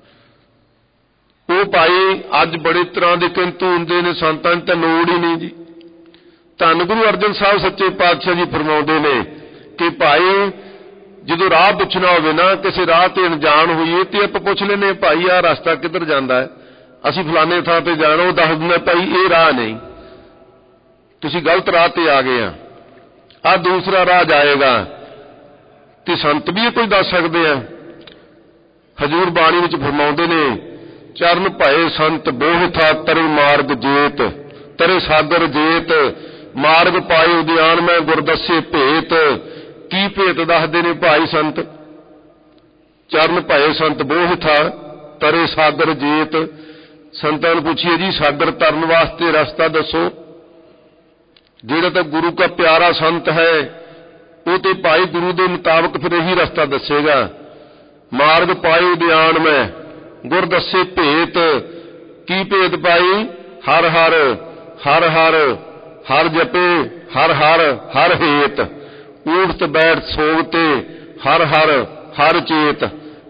B: ਉਹ ਭਾਈ ਅੱਜ ਬੜੇ ਤਰ੍ਹਾਂ ਦੇ ਕਿੰਤੂ ਹੁੰਦੇ ਨੇ, ਸੰਤਾਂ ਦੀ ਤਾਂ ਲੋੜ ਹੀ ਨਹੀਂ ਜੀ। ਧੰਨ ਗੁਰੂ ਅਰਜਨ ਸਾਹਿਬ ਸੱਚੇ ਪਾਤਸ਼ਾਹ ਜੀ ਫਰਮਾਉਂਦੇ ਨੇ ਕਿ ਭਾਈ ਜਦੋਂ ਰਾਹ ਪੁੱਛਣਾ ਹੋਵੇ ਨਾ, ਕਿਸੇ ਰਾਹ ਤੇ ਅਣਜਾਣ ਹੋਈਏ ਤੇ ਆਪਾਂ ਪੁੱਛ ਲੈਂਦੇ ਭਾਈ ਆਹ ਰਸਤਾ ਕਿੱਧਰ ਜਾਂਦਾ ਹੈ, ਅਸੀਂ ਫਲਾਣੇ ਥਾਂ ਤੇ ਜਾਣਾ, ਉਹ ਦੱਸ ਦਿੰਦਾ ਭਾਈ ਇਹ ਰਾਹ ਨਹੀਂ, ਤੁਸੀਂ ਗਲਤ ਰਾਹ ਤੇ ਆ ਗਏ ਆ, ਆਹ ਦੂਸਰਾ ਰਾਹ ਜਾਏਗਾ। ਤੇ ਸੰਤ ਵੀ ਇਹ ਕੋਈ ਦੱਸ ਸਕਦੇ ਆ। ਹਜ਼ੂਰ ਬਾਣੀ ਵਿੱਚ ਫਰਮਾਉਂਦੇ ਨੇ, ਚਰਨ ਭਏ ਸੰਤ ਬੋਹ ਥਾ ਤਰੇ ਮਾਰਗ ਜੇਤ, ਤਰੇ ਸਾਗਰ ਜੇਤ, ਮਾਰਗ ਪਾਏ ਉਦਿਆਨ ਮੈਂ ਗੁਰ ਦੱਸੇ ਭੇਤ। ਕੀ ਭੇਤ ਦੱਸਦੇ ਨੇ ਭਾਈ ਸੰਤ? ਚਰਨ ਭਏ ਸੰਤ ਬੋਹ ਥਾ ਤਰੇ ਸਾਗਰ ਜੇਤ। ਸੰਤਾਂ ਨੂੰ ਪੁੱਛੀਏ ਜੀ ਸਾਗਰ ਤਰਨ ਵਾਸਤੇ ਰਸਤਾ ਦੱਸੋ। ਜਿਹੜਾ ਤਾਂ ਗੁਰੂ ਦਾ ਪਿਆਰਾ ਸੰਤ ਹੈ ਉਹ ਤੇ ਭਾਈ ਗੁਰੂ ਦੇ ਮੁਤਾਬਕ ਫਿਰ ਇਹੀ ਰਸਤਾ ਦੱਸੇਗਾ। ਮਾਰਗ ਪਾਏ ਉਦਿਆਨ ਮੈਂ ਗੁਰ ਦੱਸੇ ਭੇਤ। ਕੀ ਭੇਤ ਪਾਈ? ਹਰ ਹਰ ਹਰ ਹਰ ਹਰ ਜਪੇ, ਹਰ ਹਰ ਹਰ ਹੇਤ। ਊਠਤ ਬੈਠ ਸੋਵਤੇ, ਹਰ ਹਰ ਹਰ ਚੇਤ।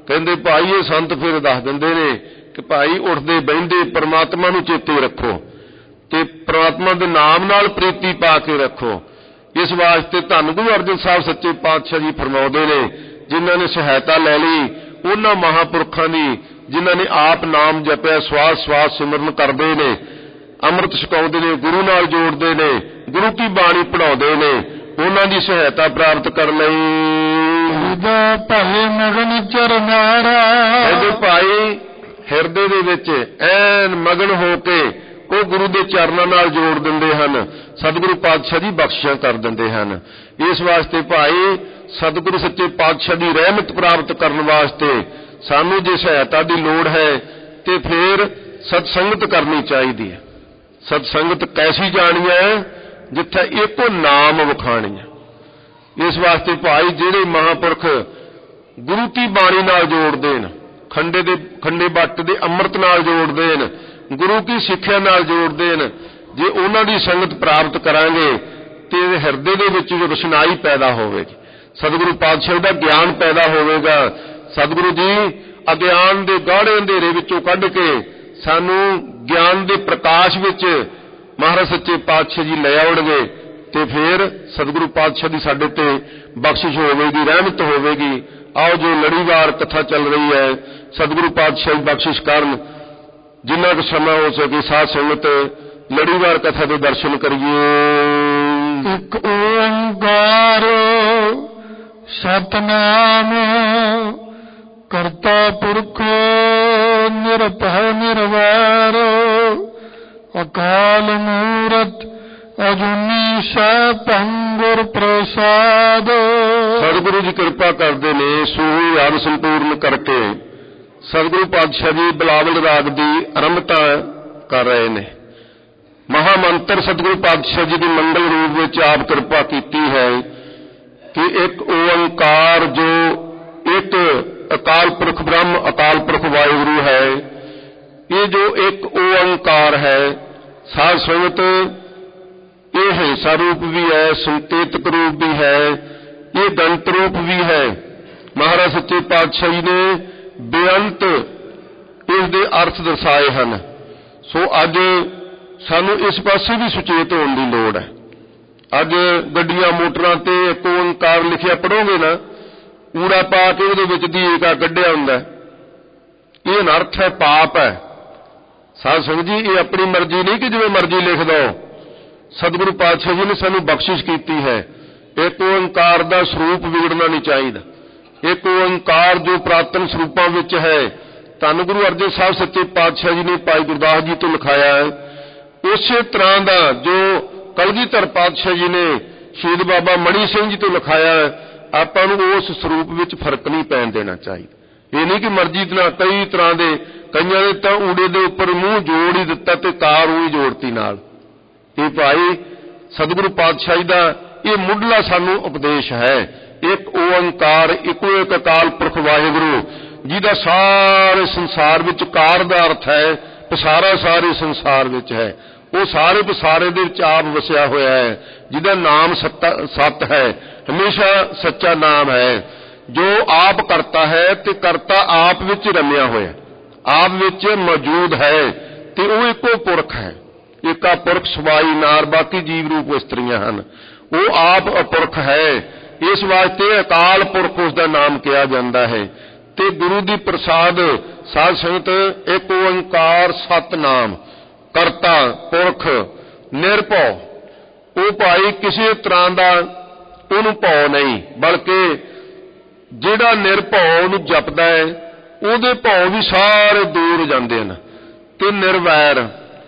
B: ਕਹਿੰਦੇ ਭਾਈ ਇਹ ਸੰਤ ਫਿਰ ਦੱਸ ਦਿੰਦੇ ਨੇ ਕਿ ਭਾਈ ਉੱਠਦੇ ਬਹਿੰਦੇ ਪਰਮਾਤਮਾ ਨੂੰ ਚੇਤੇ ਰੱਖੋ ਤੇ ਪਰਮਾਤਮਾ ਦੇ ਨਾਮ ਨਾਲ ਪ੍ਰੀਤੀ ਪਾ ਕੇ ਰੱਖੋ। ਇਸ ਵਾਸਤੇ ਧੰਨ ਗੁਰੂ ਅਰਜਨ ਸਾਹਿਬ ਸੱਚੇ ਪਾਤਸ਼ਾਹ ਜੀ ਫਰਮਾਉਂਦੇ ਨੇ, ਜਿਨ੍ਹਾਂ ਨੇ ਸਹਾਇਤਾ ਲੈ ਲਈ ਉਹਨਾਂ ਮਹਾਂਪੁਰਖਾਂ ਦੀ ਜਿਨ੍ਹਾਂ ਨੇ ਆਪ ਨਾਮ ਜਪਿਆ, ਸਵਾਸ ਸਵਾਸ ਸਿਮਰਨ ਕਰਦੇ ਨੇ, ਅੰਮ੍ਰਿਤ ਛਕਾਉਂਦੇ ਨੇ, ਗੁਰੂ ਨਾਲ ਜੋੜਦੇ ਨੇ, ਗੁਰੂ ਕੀ ਬਾਣੀ ਪੜ੍ਹਾਉਂਦੇ ਨੇ, ਉਹਨਾਂ ਦੀ ਸਹਾਇਤਾ ਪ੍ਰਾਪਤ ਕਰ ਲਈ।
A: ਭਲੇ ਮਗਨ ਚਰਨਾਰਾ
B: ਇਹਦੇ ਭਾਈ ਹਿਰਦੇ ਦੇ ਵਿੱਚ ਐਨ ਮਗਨ ਹੋ ਕੇ ਉਹ ਗੁਰੂ ਦੇ ਚਰਨਾਂ ਨਾਲ ਜੋੜ ਦਿੰਦੇ ਹਨ, ਸਤਿਗੁਰੂ ਪਾਤਸ਼ਾਹ ਜੀ ਬਖਸ਼ਿਸ਼ਾਂ ਕਰ ਦਿੰਦੇ ਹਨ। ਇਸ ਵਾਸਤੇ ਭਾਈ ਸਤਿਗੁਰੂ ਸੱਚੇ ਪਾਤਸ਼ਾਹ ਦੀ ਰਹਿਮਤ ਪ੍ਰਾਪਤ ਕਰਨ ਵਾਸਤੇ ਸਾਨੂੰ ਜੇ ਸਹਾਇਤਾ ਦੀ ਲੋੜ ਹੈ ਤੇ ਫਿਰ ਸਤਸੰਗਤ ਕਰਨੀ ਚਾਹੀਦੀ ਹੈ। ਸਤਸੰਗਤ ਕੈਸੀ ਜਾਣੀ ਹੈ? ਜਿੱਥੇ ਇੱਕੋ ਨਾਮ ਵਿਖਾਣੀ ਹੈ। ਇਸ ਵਾਸਤੇ ਭਾਈ ਜਿਹੜੇ ਮਹਾਂਪੁਰਖ ਗੁਰੂ ਕੀ ਬਾਣੀ ਨਾਲ ਜੋੜਦੇ ਨੇ, ਖੰਡੇ ਬੱਟ ਦੇ ਅੰਮ੍ਰਿਤ ਨਾਲ ਜੋੜਦੇ ਨੇ, ਗੁਰੂ ਕੀ ਸਿੱਖਿਆ ਨਾਲ ਜੋੜਦੇ ਨੇ, ਜੇ ਉਹਨਾਂ ਦੀ ਸੰਗਤ ਪ੍ਰਾਪਤ ਕਰਾਂਗੇ ਤੇ ਹਿਰਦੇ ਦੇ ਵਿੱਚ ਜੋ ਰੁਸ਼ਨਾਈ ਪੈਦਾ ਹੋਵੇਗੀ, ਸਤਿਗੁਰੂ ਪਾਤਸ਼ਾਹ ਦਾ ਗਿਆਨ ਪੈਦਾ ਹੋਵੇਗਾ। ਸਤਿਗੁਰੂ ਜੀ ਅਗਿਆਨ ਦੇ ਗਾੜੇ ਅੰਧੇਰੇ ਵਿੱਚੋਂ ਕੱਢ ਕੇ ਸਾਨੂੰ ਗਿਆਨ ਦੇ ਪ੍ਰਕਾਸ਼ ਵਿੱਚ ਮਹਾਰਾਜ ਸੱਚੇ ਪਾਤਸ਼ਾਹ ਜੀ ਲੈ ਆਉਣਗੇ ਤੇ ਫਿਰ ਸਤਿਗੁਰੂ ਪਾਤਸ਼ਾਹ ਦੀ ਸਾਡੇ ਤੇ ਬਖਸ਼ਿਸ਼ ਹੋਵੇਗੀ, ਰਹਿਮਤ ਹੋਵੇਗੀ। ਆਓ ਜੋ ਲੜੀਵਾਰ ਕਥਾ ਚੱਲ ਰਹੀ ਹੈ, ਸਤਿਗੁਰੂ ਪਾਤਸ਼ਾਹ ਬਖਸ਼ਿਸ਼ ਕਰਨ, ਜਿੰਨਾ ਕੁ ਸਮਾਂ ਹੋ ਸਕੇ ਸਾਧ ਸੰਗਤ ਲੜੀਵਾਰ ਕਥਾ ਦੇ ਦਰਸ਼ਨ ਕਰੀਏ।
A: ਇੱਕ ਓੰਕਾਰ ਸਤਨਾਮ ਕਰਤਾ ਪੁਰਖ ਨਿਰਭਉ ਨਿਰਵੈਰ ਅਕਾਲ ਮੂਰਤ ਅਜੂਨੀ ਸੈਭੰ ਗੁਰ ਪ੍ਰਸਾਦ।
B: ਸਤਿਗੁਰੂ ਜੀ ਕਿਰਪਾ ਕਰਦੇ ਨੇ, ਸੂਹੀ ਰਾਗ ਸੰਪੂਰਨ ਕਰਕੇ ਸਤਿਗੁਰੂ ਪਾਤਸ਼ਾਹ ਜੀ ਬਿਲਾਵਲ ਰਾਗ ਦੀ ਆਰੰਭਤਾ ਕਰ ਰਹੇ ਨੇ। ਮਹਾਮੰਤਰ ਸਤਿਗੁਰੂ ਪਾਤਸ਼ਾਹ ਜੀ ਦੀ ਮੰਗਲ ਰੂਪ ਵਿੱਚ ਆਪ ਕਿਰਪਾ ਕੀਤੀ ਹੈ ਕਿ ਇੱਕ ਓੰਕਾਰ ਜੋ ਇੱਕ ਅਕਾਲ ਪੁਰਖ ਬ੍ਰਹਮ ਅਕਾਲ ਪੁਰਖ ਵਾਹਿਗੁਰੂ ਹੈ, ਇਹ ਜੋ ਇੱਕ ਓੰਕਾਰ ਹੈ, ਸਾਧ ਸੰਗਤ ਇਹ ਹਿੰਸਾ ਰੂਪ ਵੀ ਹੈ, ਸੰਕੇਤਕ ਰੂਪ ਵੀ ਹੈ, ਇਹ ਗਣਤ ਰੂਪ ਵੀ ਹੈ। ਮਹਾਰਾਜ ਸੱਚੇ ਪਾਤਸ਼ਾਹ ਜੀ ਨੇ ਬੇਅੰਤ ਇਸ ਦੇ ਅਰਥ ਦਰਸਾਏ ਹਨ। ਸੋ ਅੱਜ ਸਾਨੂੰ ਇਸ ਪਾਸੇ ਵੀ ਸੁਚੇਤ ਹੋਣ ਦੀ ਲੋੜ ਹੈ। ਅੱਜ ਗੱਡੀਆਂ ਮੋਟਰਾਂ ਤੇ ਇੱਕ ਓੰਕਾਰ ਲਿਖਿਆ ਪੜੋਗੇ ਨਾ, ਊੜਾ ਪਾ ਕੇ ਉਹਦੇ ਵਿੱਚ ਦੀ ਏਕਾ ਕੱਢਿਆ ਹੁੰਦਾ, ਇਹ ਅਨਰਥ ਹੈ, ਪਾਪ ਹੈ। ਸਾਧ ਸੰਗਤ ਜੀ ਇਹ ਆਪਣੀ ਮਰਜ਼ੀ ਨਹੀਂ ਕਿ ਜਿਵੇਂ ਮਰਜ਼ੀ ਲਿਖ ਦੋ। ਸਤਿਗੁਰੂ ਪਾਤਸ਼ਾਹ ਜੀ ਨੇ ਸਾਨੂੰ ਬਖਸ਼ਿਸ਼ ਕੀਤੀ ਹੈ। ਇੱਕ ਓੰਕਾਰ ਦਾ ਸਰੂਪ ਵਿਗੜਨਾ ਨਹੀਂ ਚਾਹੀਦਾ। ਇੱਕ ਓੰਕਾਰ ਜੋ ਪ੍ਰਾਤਨ ਸਰੂਪਾਂ ਵਿੱਚ ਹੈ, ਧੰਨ ਗੁਰੂ ਅਰਜਨ ਸਾਹਿਬ ਸੱਚੇ ਪਾਤਸ਼ਾਹ ਜੀ ਨੇ ਭਾਈ ਗੁਰਦਾਸ ਜੀ ਤੋਂ ਲਿਖਾਇਆ ਹੈ, ਉਸੇ ਤਰ੍ਹਾਂ ਦਾ ਜੋ ਕਲਗੀਧਰ ਪਾਤਸ਼ਾਹ ਜੀ ਨੇ ਸ਼ਹੀਦ ਬਾਬਾ ਮਣੀ ਸਿੰਘ ਜੀ ਤੋਂ ਲਿਖਾਇਆ ਹੈ, ਆਪਾਂ ਨੂੰ ਉਸ ਸਰੂਪ ਵਿੱਚ ਫਰਕ ਨਹੀਂ ਪੈਣ ਦੇਣਾ ਚਾਹੀਦਾ। ਇਹ ਨਹੀਂ ਕਿ ਮਰਜ਼ੀ ਨਾਲ ਕਈ ਤਰ੍ਹਾਂ ਦੇ, ਕਈਆਂ ਨੇ ਤਾਂ ਊੜੇ ਦੇ ਉੱਪਰ ਮੂੰਹ ਜੋੜ ਹੀ ਦਿੱਤਾ ਤੇ ਕਾਰ ਉਹੀ ਜੋੜਤੀ ਨਾਲ। ਇਹ ਭਾਈ ਸਤਿਗੁਰੂ ਪਾਤਸ਼ਾਹ ਜੀ ਦਾ ਇਹ ਮੁੱਢਲਾ ਸਾਨੂੰ ਉਪਦੇਸ਼ ਹੈ। ਇੱਕ ਓੰਕਾਰ, ਇੱਕੋ ਇੱਕ ਅਕਾਲ ਪੁਰਖ ਵਾਹਿਗੁਰੂ, ਜਿਹਦਾ ਸਾਰੇ ਸੰਸਾਰ ਵਿੱਚ ਕਾਰ ਦਾ ਅਰਥ ਹੈ ਪਸਾਰਾ ਸਾਰੇ ਸੰਸਾਰ ਵਿੱਚ ਹੈ। ਉਹ ਸਾਰੇ ਪਸਾਰੇ ਦੇ ਵਿੱਚ ਆਪ ਵਸਿਆ ਹੋਇਆ ਹੈ, ਜਿਹਦਾ ਨਾਮ ਸਤ ਹੈ, ਹਮੇਸ਼ਾ ਸੱਚਾ ਨਾਮ ਹੈ, ਜੋ ਆਪ ਕਰਤਾ ਹੈ ਤੇ ਕਰਤਾ ਆਪ ਵਿੱਚ ਰਮਿਆ ਹੋਇਆ, ਆਪ ਵਿੱਚ ਮੌਜੂਦ ਹੈ ਤੇ ਉਹ ਇੱਕੋ ਪੁਰਖ ਹੈ। ਏਕਾ ਪੁਰਖ ਸਵਾਈ ਨਾਰ, ਬਾਕੀ ਜੀਵ ਰੂਪ ਇਸਤਰੀਆਂ ਹਨ। ਉਹ ਆਪ ਅਪੁਰਖ ਹੈ। ਇਸ ਵਾਸਤੇ ਅਕਾਲ ਪੁਰਖ ਉਸ ਦਾ ਨਾਮ ਕਿਹਾ ਜਾਂਦਾ ਹੈ। ਤੇ ਗੁਰੂ ਦੀ ਪ੍ਰਸਾਦ ਸਾਧ ਸੰਗਤ ਇੱਕ ਓੰਕਾਰ ਸਤਨਾਮ ਕਰਤਾ ਪੁਰਖ ਨਿਰਭਉ, ਉਹ ਭਾਈ ਕਿਸੇ ਤਰ੍ਹਾਂ ਦਾ ਉਹਨੂੰ ਭਉ ਨਹੀਂ, ਬਲਕਿ ਜਿਹੜਾ ਨਿਰਭਉ ਨੂੰ ਜਪਦਾ ਹੈ ਉਹਦੇ ਭਉ ਵੀ ਸਾਰੇ ਦੂਰ ਜਾਂਦੇ ਹਨ। ਤੇ ਨਿਰਵੈਰ,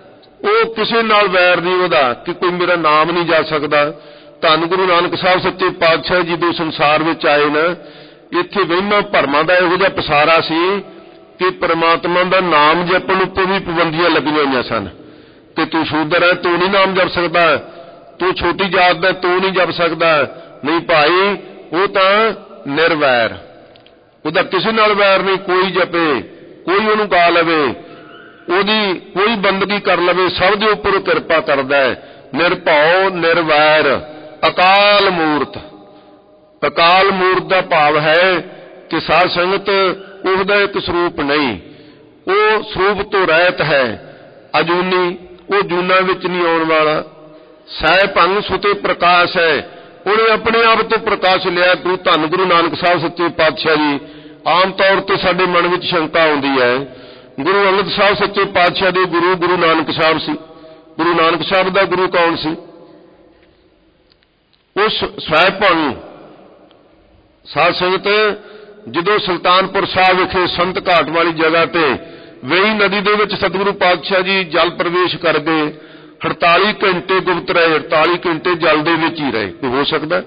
B: ਉਹ ਕਿਸੇ ਨਾਲ ਵੈਰ ਨਹੀਂ ਉਹਦਾ ਕਿ ਕੋਈ ਮੇਰਾ ਨਾਮ ਨਹੀਂ ਜਾ ਸਕਦਾ। ਧੰਨ ਗੁਰੂ ਨਾਨਕ ਸਾਹਿਬ ਸੱਚੇ ਪਾਤਸ਼ਾਹ ਜਦੋਂ ਸੰਸਾਰ ਵਿੱਚ ਆਏ ਨਾ, ਇੱਥੇ ਵਹਿਮਾਂ ਭਰਮਾਂ ਦਾ ਇਹੋ ਜਿਹਾ ਪਸਾਰਾ ਸੀ ਕਿ ਪਰਮਾਤਮਾ ਦਾ ਨਾਮ ਜਪਣ ਉੱਤੇ ਵੀ ਪਾਬੰਦੀਆਂ ਲੱਗੀਆਂ ਹੋਈਆਂ ਸਨ ਕਿ ਤੂੰ ਸ਼ੂਦਰ ਹੈ, ਤੂੰ ਨਹੀਂ ਨਾਮ ਜਪ ਸਕਦਾ, ਤੂੰ ਛੋਟੀ ਜਾਤ ਦਾ, ਤੂੰ ਨਹੀਂ ਜਪ ਸਕਦਾ। ਨਹੀਂ ਭਾਈ, ਉਹ ਤਾਂ ਨਿਰਵੈਰ, ਉਹਦਾ ਕਿਸੇ ਨਾਲ ਵੈਰ ਨਹੀਂ। ਕੋਈ ਜਪੇ, ਕੋਈ ਉਹਨੂੰ ਗਾ ਲਵੇ, ਉਹਦੀ ਕੋਈ ਬੰਦਗੀ ਕਰ ਲਵੇ, ਸਭ ਦੇ ਉੱਪਰ ਕਿਰਪਾ ਕਰਦਾ ਹੈ। ਨਿਰਭਉ ਨਿਰਵੈਰ ਅਕਾਲ ਮੂਰਤ। ਅਕਾਲ ਮੂਰਤ ਦਾ ਭਾਵ ਹੈ ਕਿ ਸਾਧ ਸੰਗਤ ਉਹਦਾ ਇੱਕ ਸਰੂਪ ਨਹੀਂ, ਉਹ ਸਰੂਪ ਤੋਂ ਰਹਿਤ ਹੈ, ਅਜੂਨੀ, ਉਹ ਜੂਨਾਂ ਵਿੱਚ ਨਹੀਂ ਆਉਣ ਵਾਲਾ। ਸਹਿ ਭੰਗ ਸੁਤੇ ਪ੍ਰਕਾਸ਼ ਹੈ, ਉਹਨੇ ਆਪਣੇ ਆਪ ਤੋਂ ਪ੍ਰਕਾਸ਼ ਲਿਆ। ਗੁਰੂ ਧੰਨ ਗੁਰੂ ਨਾਨਕ ਸਾਹਿਬ ਸੱਚੇ ਪਾਤਸ਼ਾਹ ਜੀ, ਆਮ ਤੌਰ ਤੇ ਸਾਡੇ ਮਨ ਵਿੱਚ ਸ਼ੰਕਾ ਆਉਂਦੀ ਹੈ, ਗੁਰੂ ਅੰਗਦ ਸਾਹਿਬ ਸੱਚੇ ਪਾਤਸ਼ਾਹ ਦੇ ਗੁਰੂ ਨਾਨਕ ਸਾਹਿਬ ਸੀ। ਗੁਰੂ ਨਾਨਕ ਸਾਹਿਬ ਦਾ ਗੁਰੂ ਕੌਣ ਸੀ? ਉਸ ਸਵੈ ਭੰਗ ਸਾਧ ਸੰਗਤ ਜਦੋਂ ਸੁਲਤਾਨਪੁਰ ਸਾਹਿਬ ਵਿਖੇ ਸੰਤ ਘਾਟ ਵਾਲੀ ਜਗ੍ਹਾ ਤੇ ਵੇਈ ਨਦੀ ਦੇ ਵਿੱਚ ਸਤਿਗੁਰੂ ਪਾਤਸ਼ਾਹ ਜੀ ਜਲ ਪ੍ਰਵੇਸ਼ ਕਰ ਗਏ। 48 ਘੰਟੇ ਗੁਪਤ ਰਹੇ, 48 ਘੰਟੇ ਜਲ ਦੇ ਵਿੱਚ ਹੀ ਰਹੇ। ਇਹ ਹੋ ਸਕਦਾ?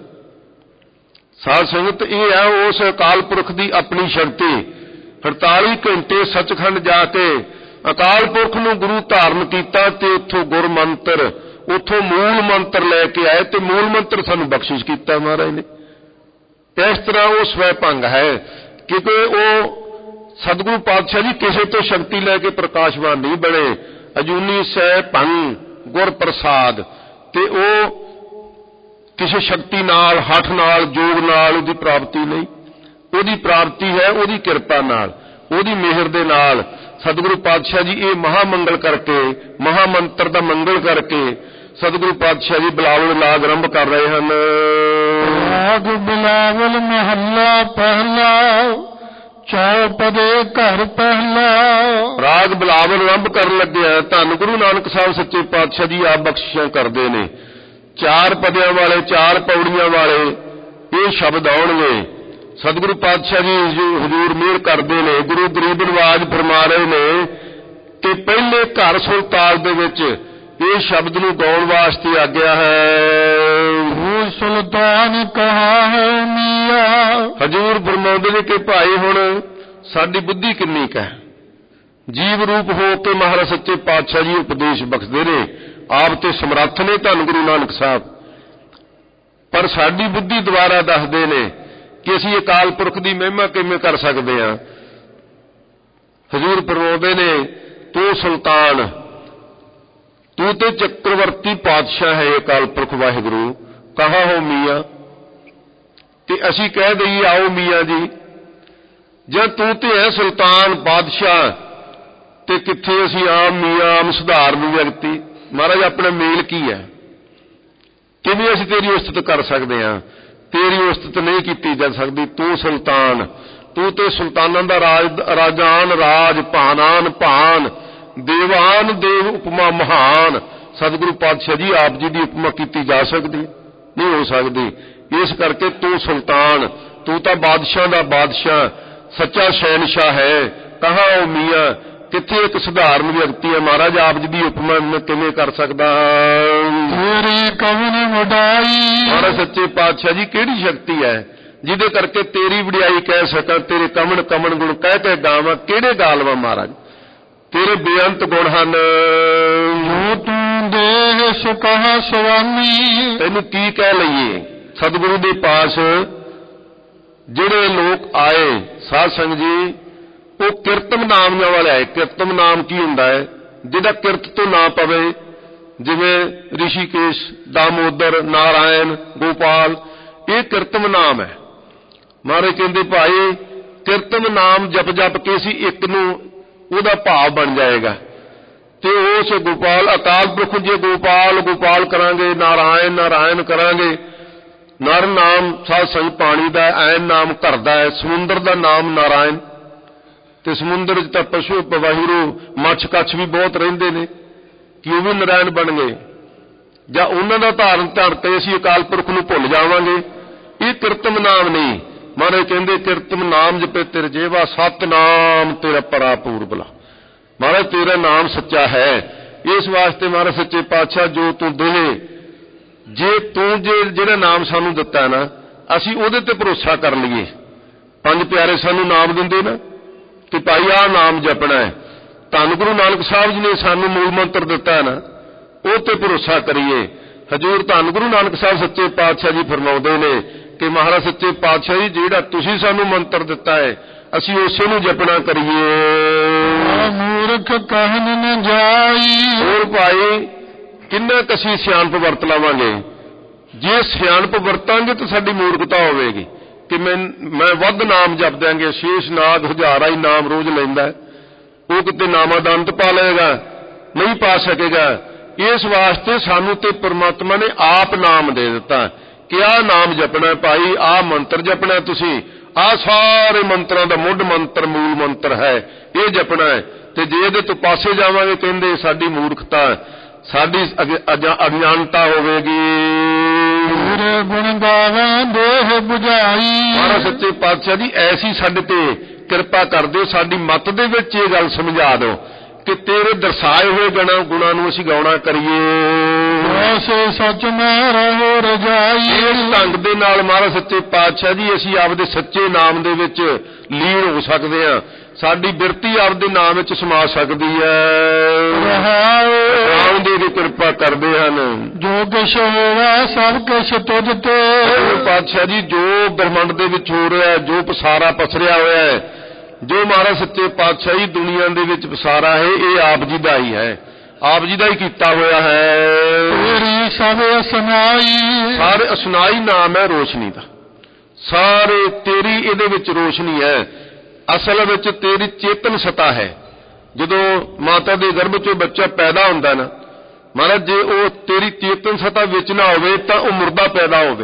B: ਸਾਧ ਸੰਗਤ ਇਹ ਹੈ ਉਸ ਅਕਾਲ ਪੁਰਖ ਦੀ ਆਪਣੀ ਸ਼ਕਤੀ। 48 ਘੰਟੇ ਸੱਚਖੰਡ ਜਾ ਕੇ ਅਕਾਲ ਪੁਰਖ ਨੂੰ ਗੁਰੂ ਧਾਰਨ ਕੀਤਾ ਤੇ ਉੱਥੋਂ ਗੁਰ ਮੰਤਰ, ਉੱਥੋਂ ਮੂਲ ਮੰਤਰ ਲੈ ਕੇ ਆਏ ਤੇ ਮੂਲ ਮੰਤਰ ਸਾਨੂੰ ਬਖਸ਼ਿਸ਼ ਕੀਤਾ ਮਹਾਰਾਜ ਨੇ। ਇਸ ਤਰ੍ਹਾਂ ਉਹ ਸਵੈ ਭੰਗ ਹੈ, ਕਿਉਂਕਿ ਉਹ ਸਤਿਗੁਰੂ ਪਾਤਸ਼ਾਹ ਜੀ ਕਿਸੇ ਤੋਂ ਸ਼ਕਤੀ ਲੈ ਕੇ ਪ੍ਰਕਾਸ਼ਵਾਨ ਨਹੀਂ ਬਣੇ। ਅਜੂਨੀ ਸਹਿ ਭੰਗ ਗੁਰ ਪ੍ਰਸਾਦ, ਤੇ ਉਹ ਕਿਸੇ ਸ਼ਕਤੀ ਨਾਲ, ਹੱਠ ਨਾਲ, ਜੋਗ ਨਾਲ ਉਹਦੀ ਪ੍ਰਾਪਤੀ ਨਹੀਂ। ਉਹਦੀ ਪ੍ਰਾਪਤੀ ਹੈ ਉਹਦੀ ਕਿਰਪਾ ਨਾਲ, ਉਹਦੀ ਮਿਹਰ ਦੇ ਨਾਲ। ਸਤਿਗੁਰੂ ਪਾਤਸ਼ਾਹ ਜੀ ਇਹ ਮਹਾਮੰਗਲ ਕਰਕੇ, ਮਹਾਮੰਤਰ ਦਾ ਮੰਗਲ ਕਰਕੇ ਸਤਿਗੁਰੂ ਪਾਤਸ਼ਾਹ ਜੀ ਬਿਲਾਵਲ ਲਾਗ ਆਰੰਭ ਕਰ ਰਹੇ ਹਨ।
A: ਰਾਗ ਬਿਲਾਵਲ ਮਹੱਲਾ ਪਹਿਲਾ, ਚੌਪਦੇ ਘਰ ਪਹਿਲਾ।
B: ਰਾਗ ਬਿਲਾਵਲ ਆਰੰਭ ਕਰਨ ਲੱਗਿਆ ਧੰਨ ਗੁਰੂ ਨਾਨਕ ਸਾਹਿਬ ਸੱਚੇ ਪਾਤਸ਼ਾਹ ਜੀ ਆਪ ਬਖਸ਼ਿਸ਼ਾਂ ਕਰਦੇ ਨੇ। 4 ਪਦਿਆਂ ਵਾਲੇ, 4 ਪੌੜੀਆਂ ਵਾਲੇ ਇਹ ਸ਼ਬਦ ਆਉਣਗੇ। ਸਤਿਗੁਰੂ ਪਾਤਸ਼ਾਹ ਜੀ ਹਜ਼ੂਰ ਮਿਹਰ ਕਰਦੇ ਨੇ। ਗੁਰੂ ਗਰੀਬ ਨਵਾਜ਼ ਫਰਮਾ ਰਹੇ ਨੇ ਕਿ ਪਹਿਲੇ ਘਰ ਸੁਲਤਾਨ ਦੇ ਵਿੱਚ ਇਹ ਸ਼ਬਦ ਨੂੰ ਗਾਉਣ ਵਾਸਤੇ ਆਗਿਆ ਹੈ।
A: ਸੁਲਤਾਨ ਕਹਾ ਹੈ ਮੀਆਂ।
B: ਹਜ਼ੂਰ ਫਰਮਾਉਂਦੇ ਨੇ ਕਿ ਭਾਈ ਹੁਣ ਸਾਡੀ ਬੁੱਧੀ ਕਿੰਨੀ ਕੁ ਹੈ। ਜੀਵ ਰੂਪ ਹੋ ਕੇ ਮਹਾਰਾਜ ਸੱਚੇ ਪਾਤਸ਼ਾਹ ਜੀ ਉਪਦੇਸ਼ ਬਖਸ਼ਦੇ ਨੇ, ਆਪ ਤੇ ਸਮਰੱਥ ਨੇ ਧੰਨ ਗੁਰੂ ਨਾਨਕ ਸਾਹਿਬ, ਪਰ ਸਾਡੀ ਬੁੱਧੀ ਦੁਆਰਾ ਦੱਸਦੇ ਨੇ ਕਿ ਅਸੀਂ ਅਕਾਲ ਪੁਰਖ ਦੀ ਮਹਿਮਾ ਕਿਵੇਂ ਕਰ ਸਕਦੇ ਹਾਂ। ਹਜ਼ੂਰ ਫਰਮਾਉਂਦੇ ਨੇ ਤੂੰ ਸੁਲਤਾਨ, ਤੂੰ ਤੇ ਚੱਕਰਵਰਤੀ ਪਾਤਸ਼ਾਹ ਹੈ ਅਕਾਲ ਪੁਰਖ ਵਾਹਿਗੁਰੂ, ਕਹਾ ਹੋ ਮੀਆਂ। ਤੇ ਅਸੀਂ ਕਹਿ ਦਈਏ ਆਓ ਮੀਆਂ ਜੀ। ਜਦ ਤੂੰ ਤੇ ਹੈ ਸੁਲਤਾਨ ਬਾਦਸ਼ਾਹ ਤੇ ਕਿੱਥੇ ਅਸੀਂ ਆਮ ਮੀਆਂ, ਆਮ ਸਧਾਰਨ ਵਿਅਕਤੀ। ਮਹਾਰਾਜ ਆਪਣਾ ਮੇਲ ਕੀ ਹੈ? ਕਿਵੇਂ ਅਸੀਂ ਤੇਰੀ ਉਸਤਤ ਕਰ ਸਕਦੇ ਹਾਂ? ਤੇਰੀ ਉਸਤਤ ਨਹੀਂ ਕੀਤੀ ਜਾ ਸਕਦੀ। ਤੂੰ ਸੁਲਤਾਨ, ਤੂੰ ਤੇ ਸੁਲਤਾਨਾਂ ਦਾ ਰਾਜਾਨ ਰਾਜ, ਭਾਨਾਨ ਭਾਨ, ਦੇਵਾਨ ਦੇਵ ਉਪਮਾ ਮਹਾਨ। ਸਤਿਗੁਰੂ ਪਾਤਸ਼ਾਹ ਜੀ ਆਪ ਜੀ ਦੀ ਉਪਮਾ ਕੀਤੀ ਜਾ ਸਕਦੀ? ਨਹੀਂ ਹੋ ਸਕਦੀ। ਇਸ ਕਰਕੇ ਤੂੰ ਸੁਲਤਾਨ, ਤੂੰ ਤਾਂ ਬਾਦਸ਼ਾਹ ਦਾ ਬਾਦਸ਼ਾਹ, ਸੱਚਾ ਸ਼ਹਿਨਸ਼ਾਹ ਹੈ। ਕਹਾਂ ਉਹ ਮੀਆਂ, ਕਿੱਥੇ ਇੱਕ ਸਧਾਰਨ ਵਿਅਕਤੀ ਹੈ। ਮਹਾਰਾਜ ਆਪ ਜੀ ਦੀ ਉਪਮਾ ਮੈਂ ਕਿਵੇਂ ਕਰ ਸਕਦਾ?
A: ਤੇਰੀ ਕਵਨ ਵਡਾਈ।
B: ਮਹਾਰਾਜ ਸੱਚੇ ਪਾਤਸ਼ਾਹ ਜੀ ਕਿਹੜੀ ਸ਼ਕਤੀ ਹੈ ਜਿਹਦੇ ਕਰਕੇ ਤੇਰੀ ਵਡਿਆਈ ਕਹਿ ਸਕਾਂ, ਤੇਰੇ ਕਮਣ ਕਮਣ ਗੁਣ ਕਹਿ ਕੇ ਗਾਵਾਂ। ਕਿਹੜੇ ਗਾ ਲਵਾਂ ਮਹਾਰਾਜ? ਤੇਰੇ ਬੇਅੰਤ ਗੁਣ ਹਨ।
A: ਜੋ ਤੂੰ ਦੇਹ ਸੋ ਕਹਾ ਸੁਆਮੀ।
B: ਤੈਨੂੰ ਕੀ ਕਹਿ ਲਈਏ? ਸਤਿਗੁਰੂ ਦੇ ਪਾਸ ਜਿਹੜੇ ਲੋਕ ਆਏ ਸਾਧ ਸੰਗਤ ਜੀ, ਉਹ ਕਿਰਤਮ ਨਾਮਿਆਂ ਵਾਲੇ ਆਏ। ਕਿਰਤਮ ਨਾਮ ਕੀ ਹੁੰਦਾ ਹੈ? ਜਿਹਦਾ ਕਿਰਤ ਤੋਂ ਨਾ ਪਵੇ, ਜਿਵੇਂ ਰਿਸ਼ੀਕੇਸ਼, ਦਾਮੋਦਰ, ਨਾਰਾਇਣ, ਗੋਪਾਲ, ਇਹ ਕਿਰਤਮ ਨਾਮ ਹੈ। ਮਹਾਰਾਜ ਕਹਿੰਦੇ ਭਾਈ ਕਿਰਤਮ ਨਾਮ ਜਪ ਜਪ ਕੇ ਸੀ ਇੱਕ ਨੂੰ ਉਹਦਾ ਭਾਵ ਬਣ ਜਾਏਗਾ। ਤੇ ਉਸ ਗੋਪਾਲ ਅਕਾਲ ਪੁਰਖ, ਜੇ ਗੋਪਾਲ ਗੋਪਾਲ ਕਰਾਂਗੇ, ਨਾਰਾਇਣ ਨਾਰਾਇਣ ਕਰਾਂਗੇ। ਨਰ ਨਾਮ ਸਾਧ ਸੰਗ ਪਾਣੀ ਦਾ, ਐਨ ਨਾਮ ਘਰ ਦਾ ਹੈ। ਸਮੁੰਦਰ ਦਾ ਨਾਮ ਨਾਰਾਇਣ, ਤੇ ਸਮੁੰਦਰ 'ਚ ਤਾਂ ਪਸ਼ੂ ਵਾਹਿਗੁਰੂ ਮੱਛ ਕੱਛ ਵੀ ਬਹੁਤ ਰਹਿੰਦੇ ਨੇ, ਕਿ ਉਹ ਵੀ ਨਾਰਾਇਣ ਬਣ ਗਏ। ਜਾਂ ਉਹਨਾਂ ਦਾ ਧਾਰਨ ਧਰ ਕੇ ਅਸੀਂ ਅਕਾਲ ਪੁਰਖ ਨੂੰ ਭੁੱਲ ਜਾਵਾਂਗੇ। ਇਹ ਕਿਰਤਮ ਨਾਮ ਨਹੀਂ। ਮਹਾਰਾਜ ਕਹਿੰਦੇ ਕਿਰਤਮ ਨਾਮ ਜਪੇ ਤੇਰੇ ਜੇਵਾ, ਸਤਨਾਮ ਤੇਰਾ ਪਰਾਪੂਰ ਬਲਾ। ਮਹਾਰਾਜ ਤੇਰਾ ਨਾਮ ਸੱਚਾ ਹੈ। ਇਸ ਵਾਸਤੇ ਮਹਾਰਾਜ ਸੱਚੇ ਪਾਤਸ਼ਾਹ ਜੋ ਤੂੰ ਦੇ, ਜੇ ਤੂੰ ਜਿਹੜਾ ਨਾਮ ਸਾਨੂੰ ਦਿੱਤਾ ਨਾ, ਅਸੀਂ ਉਹਦੇ ਤੇ ਭਰੋਸਾ ਕਰ ਲਈਏ। 5 ਪਿਆਰੇ ਸਾਨੂੰ ਨਾਮ ਦਿੰਦੇ ਨਾ ਕਿ ਭਾਈ ਆਹ ਨਾਮ ਜਪਣਾ ਹੈ। ਧੰਨ ਗੁਰੂ ਨਾਨਕ ਸਾਹਿਬ ਜੀ ਨੇ ਸਾਨੂੰ ਮੂਲ ਮੰਤਰ ਦਿੱਤਾ ਹੈ ਨਾ, ਉਹ ਤੇ ਭਰੋਸਾ ਕਰੀਏ। ਹਜ਼ੂਰ ਧੰਨ ਗੁਰੂ ਨਾਨਕ ਸਾਹਿਬ ਸੱਚੇ ਪਾਤਸ਼ਾਹ ਜੀ ਫਰਮਾਉਂਦੇ ਨੇ ਕਿ ਮਹਾਰਾਜ ਸੱਚੇ ਪਾਤਸ਼ਾਹ ਜੀ ਜਿਹੜਾ ਤੁਸੀਂ ਸਾਨੂੰ ਮੰਤਰ ਦਿੱਤਾ ਹੈ, ਅਸੀਂ ਉਸੇ ਨੂੰ ਜਪਣਾ ਕਰੀਏ।
A: ਮੂਰਖ ਕਹਿਨ ਨ ਜਾਈ।
B: ਹੋਰ ਭਾਈ ਕਿੰਨਾ ਕੁ ਅਸੀਂ ਸਿਆਣਪ ਵਰਤ ਲਵਾਂਗੇ? ਜੇ ਸਿਆਣਪ ਵਰਤਾਂਗੇ ਤਾਂ ਸਾਡੀ ਮੂਰਖਤਾ ਹੋਵੇਗੀ। ਕਿ ਮੈਂ ਵੱਧ ਨਾਮ ਜਪ ਦਿਆਂਗੇ। ਸ਼ੇਸ਼ਨਾਗ ਹਜ਼ਾਰਾਂ ਹੀ ਨਾਮ ਰੋਜ਼ ਲੈਂਦਾ, ਉਹ ਕਿਤੇ ਨਾਮਾਂ ਦਾ ਅੰਤ ਪਾ ਲਏਗਾ? ਨਹੀਂ ਪਾ ਸਕੇਗਾ। ਇਸ ਵਾਸਤੇ ਸਾਨੂੰ ਤੇ ਪਰਮਾਤਮਾ ਨੇ ਆਪ ਨਾਮ ਦੇ ਦਿੱਤਾ ਕਿ ਆਹ ਨਾਮ ਜਪਣਾ ਭਾਈ, ਆਹ ਮੰਤਰ ਜਪਣਾ ਤੁਸੀਂ, ਆਹ ਸਾਰੇ ਮੰਤਰਾਂ ਦਾ ਮੁੱਢ ਮੰਤਰ, ਮੂਲ ਮੰਤਰ ਹੈ, ਇਹ ਜਪਣਾ ਹੈ। ਤੇ ਜੇ ਇਹਦੇ ਤੋਂ ਪਾਸੇ ਜਾਵਾਂਗੇ, ਕਹਿੰਦੇ ਸਾਡੀ ਮੂਰਖਤਾ, ਸਾਡੀ ਅਗਿਆਨਤਾ ਹੋਵੇਗੀ।
A: ਗੁਣ ਗਾਵਾਂ ਦੇਹ ਬੁਝਾਈ।
B: ਮਹਾਰਾਜ ਸੱਚੇ ਪਾਤਸ਼ਾਹ ਜੀ ਐਸੀ ਸਾਡੇ ਤੇ ਕਿਰਪਾ ਕਰ ਦਿਓ, ਸਾਡੀ ਮੱਤ ਦੇ ਵਿੱਚ ਇਹ ਗੱਲ ਸਮਝਾ ਦਿਓ ਕਿ ਤੇਰੇ ਦਰਸਾਏ ਹੋਏ ਗੁਣਾਂ ਨੂੰ ਅਸੀਂ ਗਾਉਣਾ ਕਰੀਏ।
A: ਐਸੇ ਸੱਚ ਮੈਂ ਰਹੋ ਰਜਾਈ।
B: ਇਸ ਢੰਗ ਦੇ ਨਾਲ ਮਹਾਰਾਜ ਸੱਚੇ ਪਾਤਸ਼ਾਹ ਜੀ ਅਸੀਂ ਆਪਦੇ ਸੱਚੇ ਨਾਮ ਦੇ ਵਿੱਚ ਲੀਨ ਹੋ ਸਕਦੇ ਹਾਂ, ਸਾਡੀ ਬਿਰਤੀ ਆਪਦੇ ਨਾਮ ਵਿੱਚ ਸਮਾ ਸਕਦੀ ਹੈ। ਨਾਮ ਦੇ ਕਿਰਪਾ ਕਰਦੇ ਹਨ।
A: ਜੋ ਕਿਛ ਹੋਵਾ ਸਭ ਕਿਛ ਤੁਝ ਤੇ।
B: ਪਾਤਸ਼ਾਹ ਜੀ ਜੋ ਬ੍ਰਹਮੰਡ ਦੇ ਵਿੱਚ ਹੋ ਰਿਹਾ, ਜੋ ਪਸਾਰਾ ਪਸਰਿਆ ਹੋਇਆ ਹੈ, ਜੋ ਮਹਾਰਾਜ ਸੱਚੇ ਪਾਤਸ਼ਾਹ ਜੀ ਦੁਨੀਆ ਦੇ ਵਿੱਚ ਪਸਾਰਾ ਹੈ, ਇਹ ਆਪ ਜੀ ਦਾ ਹੀ ਹੈ, ਆਪ ਜੀ ਦਾ ਹੀ ਕੀਤਾ ਹੋਇਆ ਹੈ।
A: ਤੇਰੀ ਸਭ ਅਸਨਾਈ।
B: ਸਾਰੇ ਅਸਨਾਈ ਨਾਮ ਹੈ ਰੋਸ਼ਨੀ ਦਾ, ਸਾਰੇ ਤੇਰੀ ਇਹਦੇ ਵਿੱਚ ਰੋਸ਼ਨੀ ਹੈ। ਅਸਲ ਵਿੱਚ ਤੇਰੀ ਚੇਤਨ ਸਤਾ ਹੈ। ਜਦੋਂ ਮਾਤਾ ਦੇ ਗਰਭ ਚੋਂ ਬੱਚਾ ਪੈਦਾ ਹੁੰਦਾ ਨਾ ਮਹਾਰਾਜ, ਜੇ ਉਹ ਤੇਰੀ ਚੇਤਨ ਸਤਾ ਵਿੱਚ ਨਾ ਹੋਵੇ ਤਾਂ ਉਹ ਮੁਰਦਾ ਪੈਦਾ ਹੋਵੇ।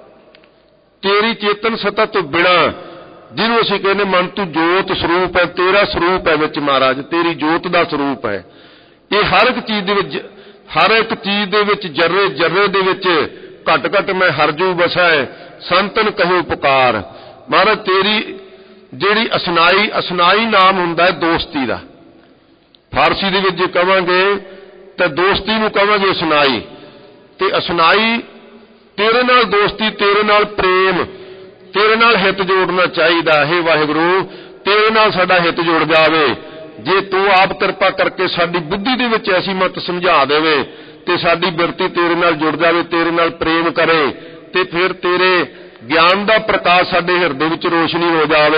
B: ਤੇਰੀ ਚੇਤਨ ਸਤਾ ਤੋਂ ਬਿਨਾਂ, ਜਿਹਨੂੰ ਅਸੀਂ ਕਹਿੰਦੇ ਮਨ ਤੂੰ ਜੋਤ ਸਰੂਪ ਹੈ, ਤੇਰਾ ਸਰੂਪ ਹੈ ਵਿੱਚ ਮਹਾਰਾਜ, ਤੇਰੀ ਜੋਤ ਦਾ ਸਰੂਪ ਹੈ। ਇਹ ਹਰ ਇੱਕ ਚੀਜ਼ ਦੇ ਵਿੱਚ, ਹਰ ਇੱਕ ਚੀਜ਼ ਦੇ ਵਿੱਚ, ਜਰਰੇ ਜਰਰੇ ਦੇ ਵਿੱਚ ਘਟ ਘਟ ਮੈਂ ਹਰਜੂ ਵਸੈ, ਸੰਤਨ ਕਹਿਓ ਪੁਕਾਰ। ਮਹਾਰਾਜ ਤੇਰੀ ਜਿਹੜੀ ਅਸਨਾਈ, ਅਸਨਾਈ ਨਾਮ ਹੁੰਦਾ ਹੈ ਦੋਸਤੀ ਦਾ। ਫਾਰਸੀ ਦੇ ਵਿੱਚ ਜੇ ਕਵਾਂਗੇ ਤਾਂ ਦੋਸਤੀ ਨੂੰ ਕਵਾਂਗੇ ਅਸਨਾਈ, ਤੇ ਅਸਨਾਈ ਤੇਰੇ ਨਾਲ ਦੋਸਤੀ, ਤੇਰੇ ਨਾਲ ਪ੍ਰੇਮ, ਤੇਰੇ ਨਾਲ ਹਿੱਤ ਜੋੜਨਾ ਚਾਹੀਦਾ ਹੈ। ਵਾਹਿਗੁਰੂ ਤੇਰੇ ਨਾਲ ਸਾਡਾ ਹਿੱਤ ਜੁੜ ਜਾਵੇ। ਜੇ ਤੂੰ ਆਪ ਕਿਰਪਾ ਕਰਕੇ ਸਾਡੀ ਬੁੱਧੀ ਦੇ ਵਿੱਚ ਐਸੀ ਮਤ ਸਮਝਾ ਦੇਵੇ ਤੇ ਸਾਡੀ ਬਿਰਤੀ ਤੇਰੇ ਨਾਲ ਜੁੜ ਜਾਵੇ, ਤੇਰੇ ਨਾਲ ਪ੍ਰੇਮ ਕਰੇ, ਤੇ ਫਿਰ ਤੇਰੇ ਗਿਆਨ ਦਾ ਪ੍ਰਕਾਸ਼ ਸਾਡੇ ਹਿਰਦੇ ਵਿੱਚ ਰੋਸ਼ਨੀ ਹੋ ਜਾਵੇ।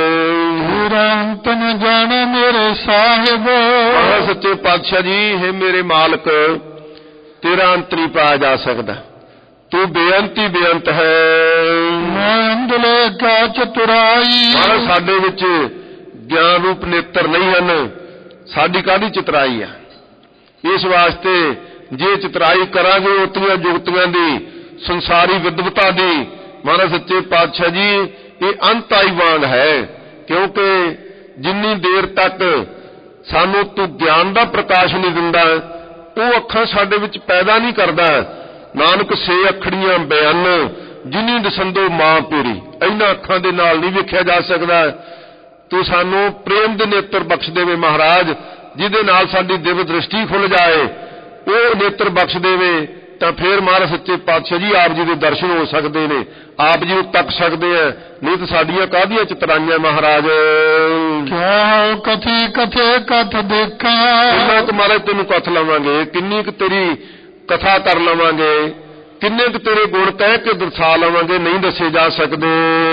A: ਅੰਤ ਨ ਜਾਣੇ ਮੇਰੇ ਸਾਹਿਬ।
B: ਸੱਚੇ ਪਾਤਸ਼ਾਹ ਜੀ, ਹੈ ਮੇਰੇ ਮਾਲਕ, ਤੇਰਾ ਅੰਤ ਨਹੀਂ ਪਾਇਆ ਜਾ ਸਕਦਾ, ਤੂੰ ਬੇਅੰਤੀ ਬੇਅੰਤ ਹੈ।
A: ਮੈਂ ਅੰਦਲੇ ਕਾ ਚਤੁਰਾਈ।
B: ਸਾਡੇ ਵਿੱਚ ਗਿਆਨ ਰੂਪ ਨੇਤਰ ਨਹੀਂ ਹਨ, ਸਾਡੀ ਕਾਹਦੀ ਚਤੁਰਾਈ ਆ? ਇਸ ਵਾਸਤੇ ਜੇ ਚਤੁਰਾਈ ਕਰਾਂਗੇ ਉਤਨੀਆਂ ਜੁਗਤੀਆਂ ਦੀ, ਸੰਸਾਰੀ ਵਿਦਵਤਾ ਦੀ, ਮਹਾਰਾਜ ਸੱਚੇ ਪਾਤਸ਼ਾਹ ਜੀ ਇਹ ਅੰਤਾਈ ਵਾਂਗ ਹੈ। ਕਿਉਂਕਿ ਜਿੰਨੀ ਦੇਰ ਤੱਕ ਸਾਨੂੰ ਤੂੰ ਗਿਆਨ ਦਾ ਪ੍ਰਕਾਸ਼ ਨਹੀਂ ਦਿੰਦਾ, ਉਹ ਅੱਖਾਂ ਸਾਡੇ ਵਿੱਚ ਪੈਦਾ ਨਹੀਂ ਕਰਦਾ। ਨਾਨਕ ਸੇ ਅੱਖੜੀਆਂ ਬਿਆਨ ਜਿਨੀ ਦਸੰਦੋ ਮਾਂ ਪੀਰੀ, ਇਹਨਾਂ ਅੱਖਾਂ ਦੇ ਨਾਲ ਨਹੀਂ ਵੇਖਿਆ ਜਾ ਸਕਦਾ। ਤੂੰ ਸਾਨੂੰ ਪ੍ਰੇਮ ਦੇ ਨੇਤਰ ਬਖਸ਼ ਦੇਵੇ ਮਹਾਰਾਜ, ਜਿਹਦੇ ਨਾਲ ਸਾਡੀ ਦਿਵ ਦ੍ਰਿਸ਼ਟੀ ਖੁੱਲ ਜਾਏ, ਉਹ ਨੇਤਰ ਬਖਸ਼ ਦੇਵੇ, ਤਾਂ ਫਿਰ ਮਹਾਰਾਜ ਸੱਚੇ ਪਾਤਸ਼ਾਹ ਜੀ ਆਪ ਜੀ ਦੇ ਦਰਸ਼ਨ ਹੋ ਸਕਦੇ ਨੇ, ਆਪ ਜੀ ਨੂੰ ਤੱਕ ਸਕਦੇ ਆ। ਨਹੀਂ ਤਾਂ ਸਾਡੀਆਂ ਕਾਹਦੀਆਂ ਚਤਰਾਈਆਂ ਮਹਾਰਾਜ।
A: ਕਿਆ ਕਥੀ ਕਥੇ ਕਥ ਦੇਖਾਂ।
B: ਕਿੰਨਾ ਕੁ ਮਹਾਰਾਜ ਤੈਨੂੰ ਕਥ ਲਵਾਂਗੇ, ਕਿੰਨੀ ਕੁ ਤੇਰੀ ਕਥਾ ਕਰ ਲਵਾਂਗੇ, ਕਿੰਨੇ ਕੁ ਤੇਰੇ ਗੁਣ ਕਹਿ ਕੇ ਦਰਸਾ ਲਵਾਂਗੇ, ਨਹੀਂ ਦੱਸੇ ਜਾ ਸਕਦੇ।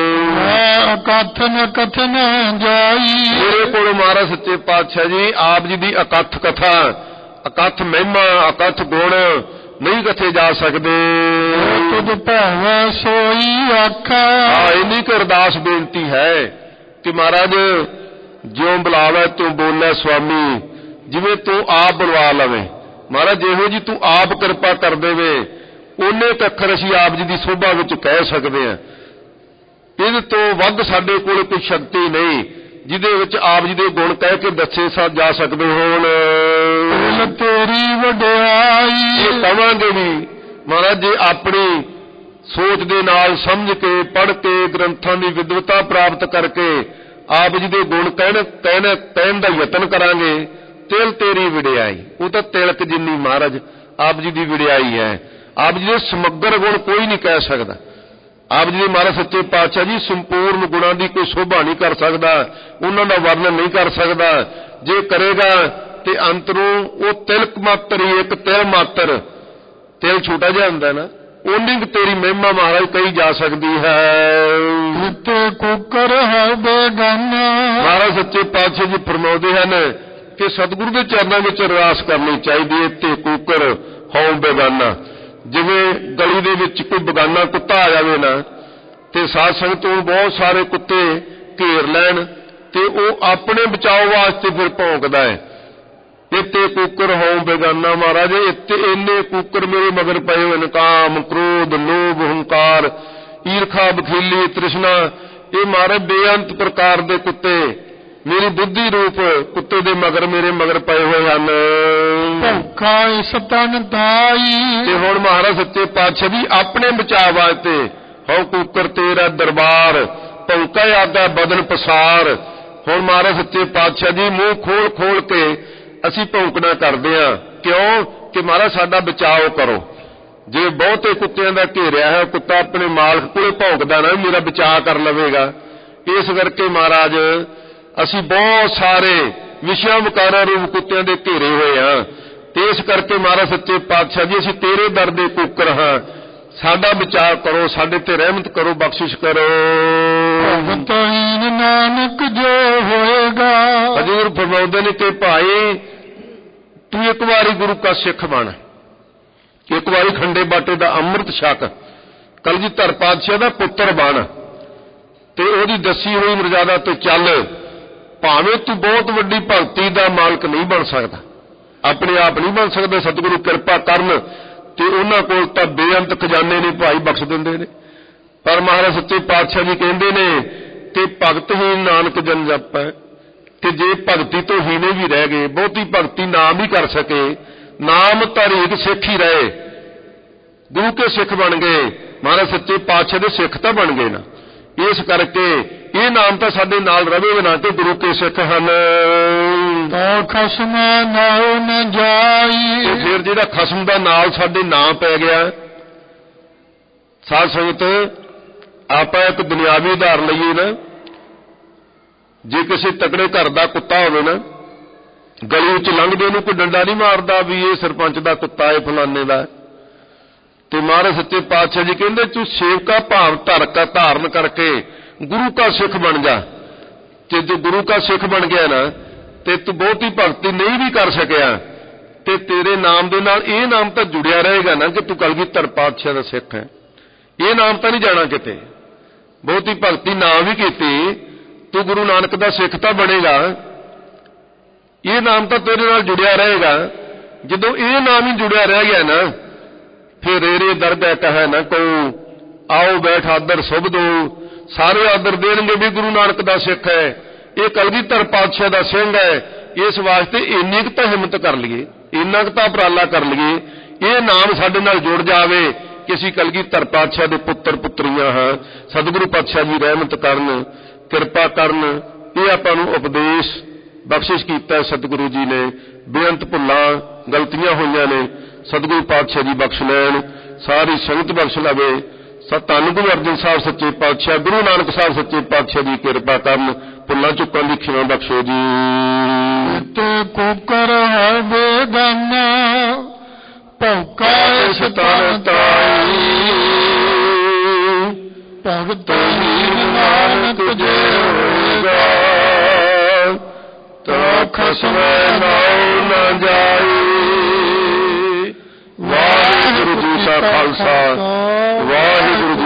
A: ਕਥਨ ਕਥਨ ਜਾਈ।
B: ਮੇਰੇ ਕੋਲ ਮਹਾਰਾਜ ਸੱਚੇ ਪਾਤਸ਼ਾਹ ਜੀ ਆਪ ਜੀ ਦੀ ਅਕਥ ਕਥਾ, ਅਕਥ ਮਹਿਮਾ, ਅਕਥ ਗੁਣ ਨਹੀਂ ਕਥੇ ਜਾ ਸਕਦੇ।
A: ਤੁਧ ਭਾਵੈ ਸੋਈ ਆਖਾ।
B: ਇੰਨੀ ਕੁ ਅਰਦਾਸ ਬੇਨਤੀ ਹੈ ਕਿ ਮਹਾਰਾਜ ਜਿਉਂ ਬੁਲਾਵੇ ਤਿਉਂ ਬੋਲੇ ਸੁਆਮੀ, ਜਿਵੇਂ ਤੂੰ ਆਪ ਬੁਲਵਾ ਲਵੇਂ ਮਹਾਰਾਜ, ਜਿਹੋ ਜੀ ਤੂੰ ਆਪ ਕਿਰਪਾ ਕਰ ਦੇਵੇ ਉਹਨੇ ਕੁ ਅੱਖਰ ਅਸੀਂ ਆਪ ਜੀ ਦੀ ਸੋਭਾ ਵਿੱਚ ਕਹਿ ਸਕਦੇ ਹਾਂ। ਇਹਦੇ ਤੋਂ ਵੱਧ ਸਾਡੇ ਕੋਲ ਕੋਈ ਸ਼ਕਤੀ ਨਹੀਂ ਜਿਹਦੇ ਵਿੱਚ ਆਪ ਜੀ ਦੇ ਗੁਣ ਕਹਿ ਕੇ ਦੱਸੇ ਜਾ ਸਕਦੇ ਹੋਣ।
A: ਤੇਰੀ ਵਡਿਆਈ।
B: ਇਹ ਕਵਾਂਗੇ ਵੀ ਮਹਾਰਾਜ ਜੇ ਆਪਣੀ ਸੋਚ ਦੇ ਨਾਲ ਸਮਝ ਕੇ, ਪੜ੍ਹ ਕੇ, ਗ੍ਰੰਥਾਂ ਦੀ ਵਿਦਵਤਾ ਪ੍ਰਾਪਤ ਕਰਕੇ ਆਪ ਜੀ ਦੇ ਗੁਣ ਕਹਿਣ ਦਾ ਯਤਨ ਕਰਾਂਗੇ, ਤਿਲ ਤੇਰੀ ਵਡਿਆਈ। ਉਹ ਤਾਂ ਤਿਲਕ ਜਿੰਨੀ ਮਹਾਰਾਜ ਆਪ ਜੀ ਦੀ ਵਡਿਆਈ ਹੈ। ਆਪ ਜੀ ਦੇ ਸਮਗਰ ਗੁਣ ਕੋਈ ਨਹੀਂ ਕਹਿ ਸਕਦਾ। ਆਪ ਜੀ ਦੇ ਮਹਾਰਾਜ ਸੱਚੇ ਪਾਤਸ਼ਾਹ ਜੀ ਸੰਪੂਰਨ ਗੁਣਾਂ ਦੀ ਕੋਈ ਸ਼ੋਭਾ ਨਹੀਂ ਕਰ ਸਕਦਾ, ਉਹਨਾਂ ਦਾ ਵਰਣਨ ਨਹੀਂ ਕਰ ਸਕਦਾ। ਜੇ ਕਰੇਗਾ ਤੇ ਅੰਤ ਨੂੰ ਉਹ ਤਿਲਕ ਮਾਤਰ ਹੀ, ਇੱਕ ਤਿਲ ਮਾਤਰ, ਤਿਲ ਛੋਟਾ ਜਿਹਾ ਹੁੰਦਾ ਨਾ, ਉਨੀ ਕੁ ਤੇਰੀ ਮਹਿਮਾ ਮਹਾਰਾਜ ਕਹੀ ਜਾ ਸਕਦੀ ਹੈ।
A: ਤੇ ਕੁਕਰ ਹੈ ਬੇਗਾਨਾ।
B: ਮਹਾਰਾਜ ਸੱਚੇ ਪਾਤਸ਼ਾਹ ਜੀ ਫਰਮਾਉਂਦੇ ਹਨ ਕਿ ਸਤਿਗੁਰੂ ਦੇ ਚਰਨਾਂ ਵਿੱਚ ਅਰਦਾਸ ਕਰਨੀ ਚਾਹੀਦੀ ਹੈ। ਤੇ ਕੁਕਰ ਹਉ ਬੇਗਾਨਾ, ਜਿਵੇਂ ਗਲੀ ਦੇ ਵਿੱਚ ਕੋਈ ਬੇਗਾਨਾ ਕੁੱਤਾ ਆ ਜਾਵੇ ਨਾ, ਤੇ ਸਾਧ ਸੰਗਤ ਨੂੰ ਬਹੁਤ ਸਾਰੇ ਕੁੱਤੇ ਘੇਰ ਲੈਣ ਤੇ ਉਹ ਆਪਣੇ ਬਚਾਓ ਵਾਸਤੇ ਫਿਰ ਭੌਂਕਦਾ ਹੈ। ਇੱਥੇ ਕੁੱਕਰ ਹੋਂ ਬੇਗਾਨਾ ਮਹਾਰਾਜ, ਇੱਥੇ ਇੰਨੇ ਕੁੱਕਰ ਮੇਰੇ ਮਗਰ ਪਏ ਹੋਏ ਨੇ, ਕਾਮ ਕ੍ਰੋਧ ਲੋਭ ਹੰਕਾਰ ਈਰਖਾ ਬਖੀਲੀ ਤ੍ਰਿਸ਼ਨਾ, ਇਹ ਮਹਾਰਾਜ ਬੇਅੰਤ ਪ੍ਰਕਾਰ ਦੇ ਕੁੱਤੇ ਮੇਰੀ ਬੁੱਧੀ ਰੂਪ ਕੁੱਤੇ ਦੇ ਮਗਰ ਮੇਰੇ ਮਗਰ ਪਏ ਹੋਏ ਹਨ।
A: ਭੁੱਖਾ ਇਸ ਤਨ ਤਾਈ,
B: ਤੇ ਹੁਣ ਮਹਾਰਾਜ ਸੱਚੇ ਪਾਤਸ਼ਾਹ ਜੀ ਆਪਣੇ ਬਚਾਅ ਵਾਸਤੇ ਹਉ ਕੁੱਕਰ ਤੇਰਾ ਦਰਬਾਰ, ਭੌਂਕਾ ਆਗਾ ਬਦਨ ਪਸਾਰ। ਹੁਣ ਮਹਾਰਾਜ ਸੱਚੇ ਪਾਤਸ਼ਾਹ ਜੀ ਮੂੰਹ ਖੋਲ ਖੋਲ ਕੇ ਅਸੀਂ ਭੌਂਕਣਾ ਕਰਦੇ ਹਾਂ, ਕਿਉਂ ਕਿ ਮਹਾਰਾਜ ਸਾਡਾ ਬਚਾਓ ਕਰੋ। ਜੇ ਬਹੁਤੇ ਕੁੱਤਿਆਂ ਦਾ ਘੇਰਿਆ ਹੈ, ਕੁੱਤਾ ਆਪਣੇ ਮਾਲਕ ਕੋਲੇ ਭੌਂਕਦਾ ਨਾ ਮੇਰਾ ਬਚਾਅ ਕਰ ਲਵੇਗਾ। ਇਸ ਕਰਕੇ ਮਹਾਰਾਜ ਅਸੀਂ ਬਹੁਤ ਸਾਰੇ ਵਿਸ਼ਿਆਂ ਵਿਕਾਰਾਂ ਰੂਪ ਕੁੱਤਿਆਂ ਦੇ ਘੇਰੇ ਹੋਏ ਹਾਂ, ਤੇ ਇਸ ਕਰਕੇ ਮਹਾਰਾਜ ਸੱਚੇ ਪਾਤਸ਼ਾਹ ਜੀ ਅਸੀਂ ਤੇਰੇ ਦਰ ਦੇ ਕੁੱਕਰ ਹਾਂ, ਸਾਡਾ ਬਚਾਅ ਕਰੋ, ਸਾਡੇ ਤੇ ਰਹਿਮਤ ਕਰੋ, ਬਖਸ਼ਿਸ਼ ਕਰੋ।
A: ਭਗਤਹੀਨ ਨਾਨਕ ਜੋ ਹੋਏਗਾ,
B: ਹਜ਼ੂਰ ਫਰਮਾਉਂਦੇ ਨੇ ਕਿ ਭਾਈ ਤੂੰ ਇੱਕ ਵਾਰੀ ਗੁਰੂ ਕਾ ਸਿੱਖ ਬਣ, ਇੱਕ ਵਾਰੀ ਖੰਡੇ ਬਾਟੇ ਦਾ ਅੰਮ੍ਰਿਤ ਛਕ, ਕਲਗੀਧਰ ਪਾਤਸ਼ਾਹ ਦਾ ਪੁੱਤਰ ਬਣ ਤੇ ਉਹਦੀ ਦੱਸੀ ਹੋਈ ਮਰਜ਼ਾਦਾ ਤੇ ਚੱਲ। ਭਾਵੇਂ ਤੂੰ ਬਹੁਤ ਵੱਡੀ ਭਗਤੀ ਦਾ ਮਾਲਕ ਨਹੀਂ ਬਣ ਸਕਦਾ, ਆਪਣੇ ਆਪ ਨਹੀਂ ਬਣ ਸਕਦਾ, ਸਤਿਗੁਰੂ ਕਿਰਪਾ ਕਰਨ ਤੇ ਉਹਨਾਂ ਕੋਲ ਤਾਂ ਬੇਅੰਤ ਖਜ਼ਾਨੇ ਨੇ, ਭਾਈ ਬਖਸ਼ ਦਿੰਦੇ ਨੇ। ਪਰ ਮਹਾਰਾਜ ਸੱਚੇ ਪਾਤਸ਼ਾਹ ਜੀ ਕਹਿੰਦੇ ਨੇ ਕਿ ਭਗਤ ਹੀ ਨਾਨਕ ਜਨ ਜਪੈ, ਕਿ ਜੇ ਭਗਤੀ ਤੋਂ ਹੀਨੇ ਵੀ ਰਹਿ ਗਏ, ਬਹੁਤੀ ਭਗਤੀ ਨਾ ਵੀ ਕਰ ਸਕੇ, ਨਾਮ ਧਾਰੀਕ ਸਿੱਖ ਹੀ ਰਹੇ, ਗੁਰੂ ਕੇ ਸਿੱਖ ਬਣ ਗਏ, ਮਹਾਰਾਜ ਸੱਚੇ ਪਾਤਸ਼ਾਹ ਦੇ ਸਿੱਖ ਤਾਂ ਬਣ ਗਏ ਨਾ। ਇਸ ਕਰਕੇ ਇਹ ਨਾਮ ਤਾਂ ਸਾਡੇ ਨਾਲ ਰਵੇਗਾ ਨਾ ਕਿ ਗੁਰੂ ਕੇ ਸਿੱਖ ਹਨ।
A: ਤਾਂ ਖਸਮ ਨਾਉ ਨ ਜਾਈ,
B: ਫਿਰ ਜਿਹੜਾ ਖਸਮ ਦਾ ਨਾਲ ਸਾਡੇ ਨਾਂ ਪੈ ਗਿਆ। ਸਾਧ ਸੰਗਤ ਆਪਾਂ ਇੱਕ ਦੁਨਿਆਵੀ ਉਦਾਹਰਨ ਲਈਏ ਨਾ, ਜੇ ਕਿਸੇ ਤਕੜੇ ਘਰ ਦਾ ਕੁੱਤਾ ਹੋਵੇ ਨਾ, ਗਲੀ ਵਿੱਚ ਲੰਘਦੇ ਨੂੰ ਕੋਈ ਡੰਡਾ ਨਹੀਂ ਮਾਰਦਾ ਵੀ ਇਹ ਸਰਪੰਚ ਦਾ ਕੁੱਤਾ ਹੈ ਫਲਾਣੇ ਦਾ। ਤੇ ਮਹਾਰਾਜ ਸੱਚੇ ਪਾਤਸ਼ਾਹ ਜੀ ਕਹਿੰਦੇ ਤੂੰ ਸੇਵਕਾ ਭਾਵ ਧਾਰਨ ਕਰਕੇ ਗੁਰੂ ਕਾ ਸਿੱਖ ਬਣ ਜਾ। ਤੇ ਜੇ ਗੁਰੂ ਕਾ ਸਿੱਖ ਬਣ ਗਿਆ ਨਾ ਤੇ ਤੂੰ ਬਹੁਤੀ ਭਗਤੀ ਨਹੀਂ ਵੀ ਕਰ ਸਕਿਆ ਤੇ ਤੇਰੇ ਨਾਮ ਦੇ ਨਾਲ ਇਹ ਨਾਮ ਤਾਂ ਜੁੜਿਆ ਰਹੇਗਾ ਨਾ ਕਿ ਤੂੰ ਕਲਗੀਧਰ ਪਾਤਸ਼ਾਹ ਦਾ ਸਿੱਖ ਹੈ। ਇਹ ਨਾਮ ਤਾਂ ਨਹੀਂ ਜਾਣਾ ਕਿਤੇ, ਬਹੁਤੀ ਭਗਤੀ ਨਾ ਵੀ ਕੀਤੀ ਤੂੰ ਗੁਰੂ ਨਾਨਕ ਦਾ ਸਿੱਖ ਤਾਂ ਬਣੇਗਾ, ਇਹ ਨਾਮ ਤਾਂ ਤੇਰੇ ਨਾਲ ਜੁੜਿਆ ਰਹੇਗਾ। ਜਦੋਂ ਇਹ ਨਾਮ ਹੀ ਜੁੜਿਆ ਰਹਿ ਗਿਆ ਨਾ, ਫਿਰ ਰੇਰੇ ਦਰਗਾਹ ਕਹੈ ਨਾ ਕੋ, ਆਓ ਬੈਠ ਆਦਰ ਸੁਭਦੋ, ਸਾਰੇ ਆਦਰ ਦੇਣਗੇ ਵੀ ਗੁਰੂ ਨਾਨਕ ਦਾ ਸਿੱਖ ਹੈ, ਇਹ ਕਲਗੀਧਰ ਪਾਤਸ਼ਾਹ ਦਾ ਸਿੰਘ ਹੈ। ਇਸ ਵਾਸਤੇ ਇੰਨੀ ਕੁ ਤਾਂ ਹਿੰਮਤ ਕਰ ਲਈਏ, ਇੰਨਾ ਕੁ ਤਾਂ ਉਪਰਾਲਾ ਕਰ ਲਈਏ, ਇਹ ਨਾਮ ਸਾਡੇ ਨਾਲ ਜੁੜ ਜਾਵੇ ਕਿ ਅਸੀਂ ਕਲਗੀਧਰ ਪਾਤਸ਼ਾਹ ਦੇ ਪੁੱਤਰ ਪੁੱਤਰੀਆਂ ਹਾਂ। ਸਤਿਗੁਰੂ ਪਾਤਸ਼ਾਹ ਜੀ ਰਹਿਮਤ ਕਰਨ, ਕਿਰਪਾ ਕਰਨ। ਇਹ ਆਪਾਂ ਨੂੰ ਉਪਦੇਸ਼ ਬਖਸ਼ਿਸ਼ ਕੀਤਾ ਸਤਿਗੁਰੂ ਜੀ ਨੇ। ਬੇਅੰਤ ਭੁੱਲਾਂ ਗਲਤੀਆਂ ਹੋਈਆਂ ਨੇ, ਸਤਿਗੁਰੂ ਪਾਤਸ਼ਾਹ ਜੀ ਬਖਸ਼ ਲੈਣ, ਸਾਰੀ ਸੰਗਤ ਬਖਸ਼ ਲਵੇ। ਧੰਨ ਗੁਰੂ ਅਰਜਨ ਸਾਹਿਬ ਸੱਚੇ ਪਾਤਸ਼ਾਹ, ਗੁਰੂ ਨਾਨਕ ਸਾਹਿਬ ਸੱਚੇ ਪਾਤਸ਼ਾਹ ਦੀ ਕਿਰਪਾ ਕਰਨ, ਭੁੱਲਾਂ ਚੁੱਕਾਂ ਦੀ ਖਿਮਾ ਬਖਸ਼ੋ ਜੀ।
A: ਤੇ ਕੁਕਰ ਹੈ ਬੇਗਾਨਾ, ਭੌਂਕਾ ਇਸ ਤਨ ਤਾਈ, ਭਗਤ ਹੀਨ ਨਾਨਕ ਜੇ ਹੋਏਗਾ, ਤਾ ਖਸਮ ਨਾਉ ਨ ਜਾਈ। ਵਾਹਿਗੁਰੂ ਜੀ ਕਾ ਖਾਲਸਾ, ਵਾਹਿਗੁਰੂ ਜੀ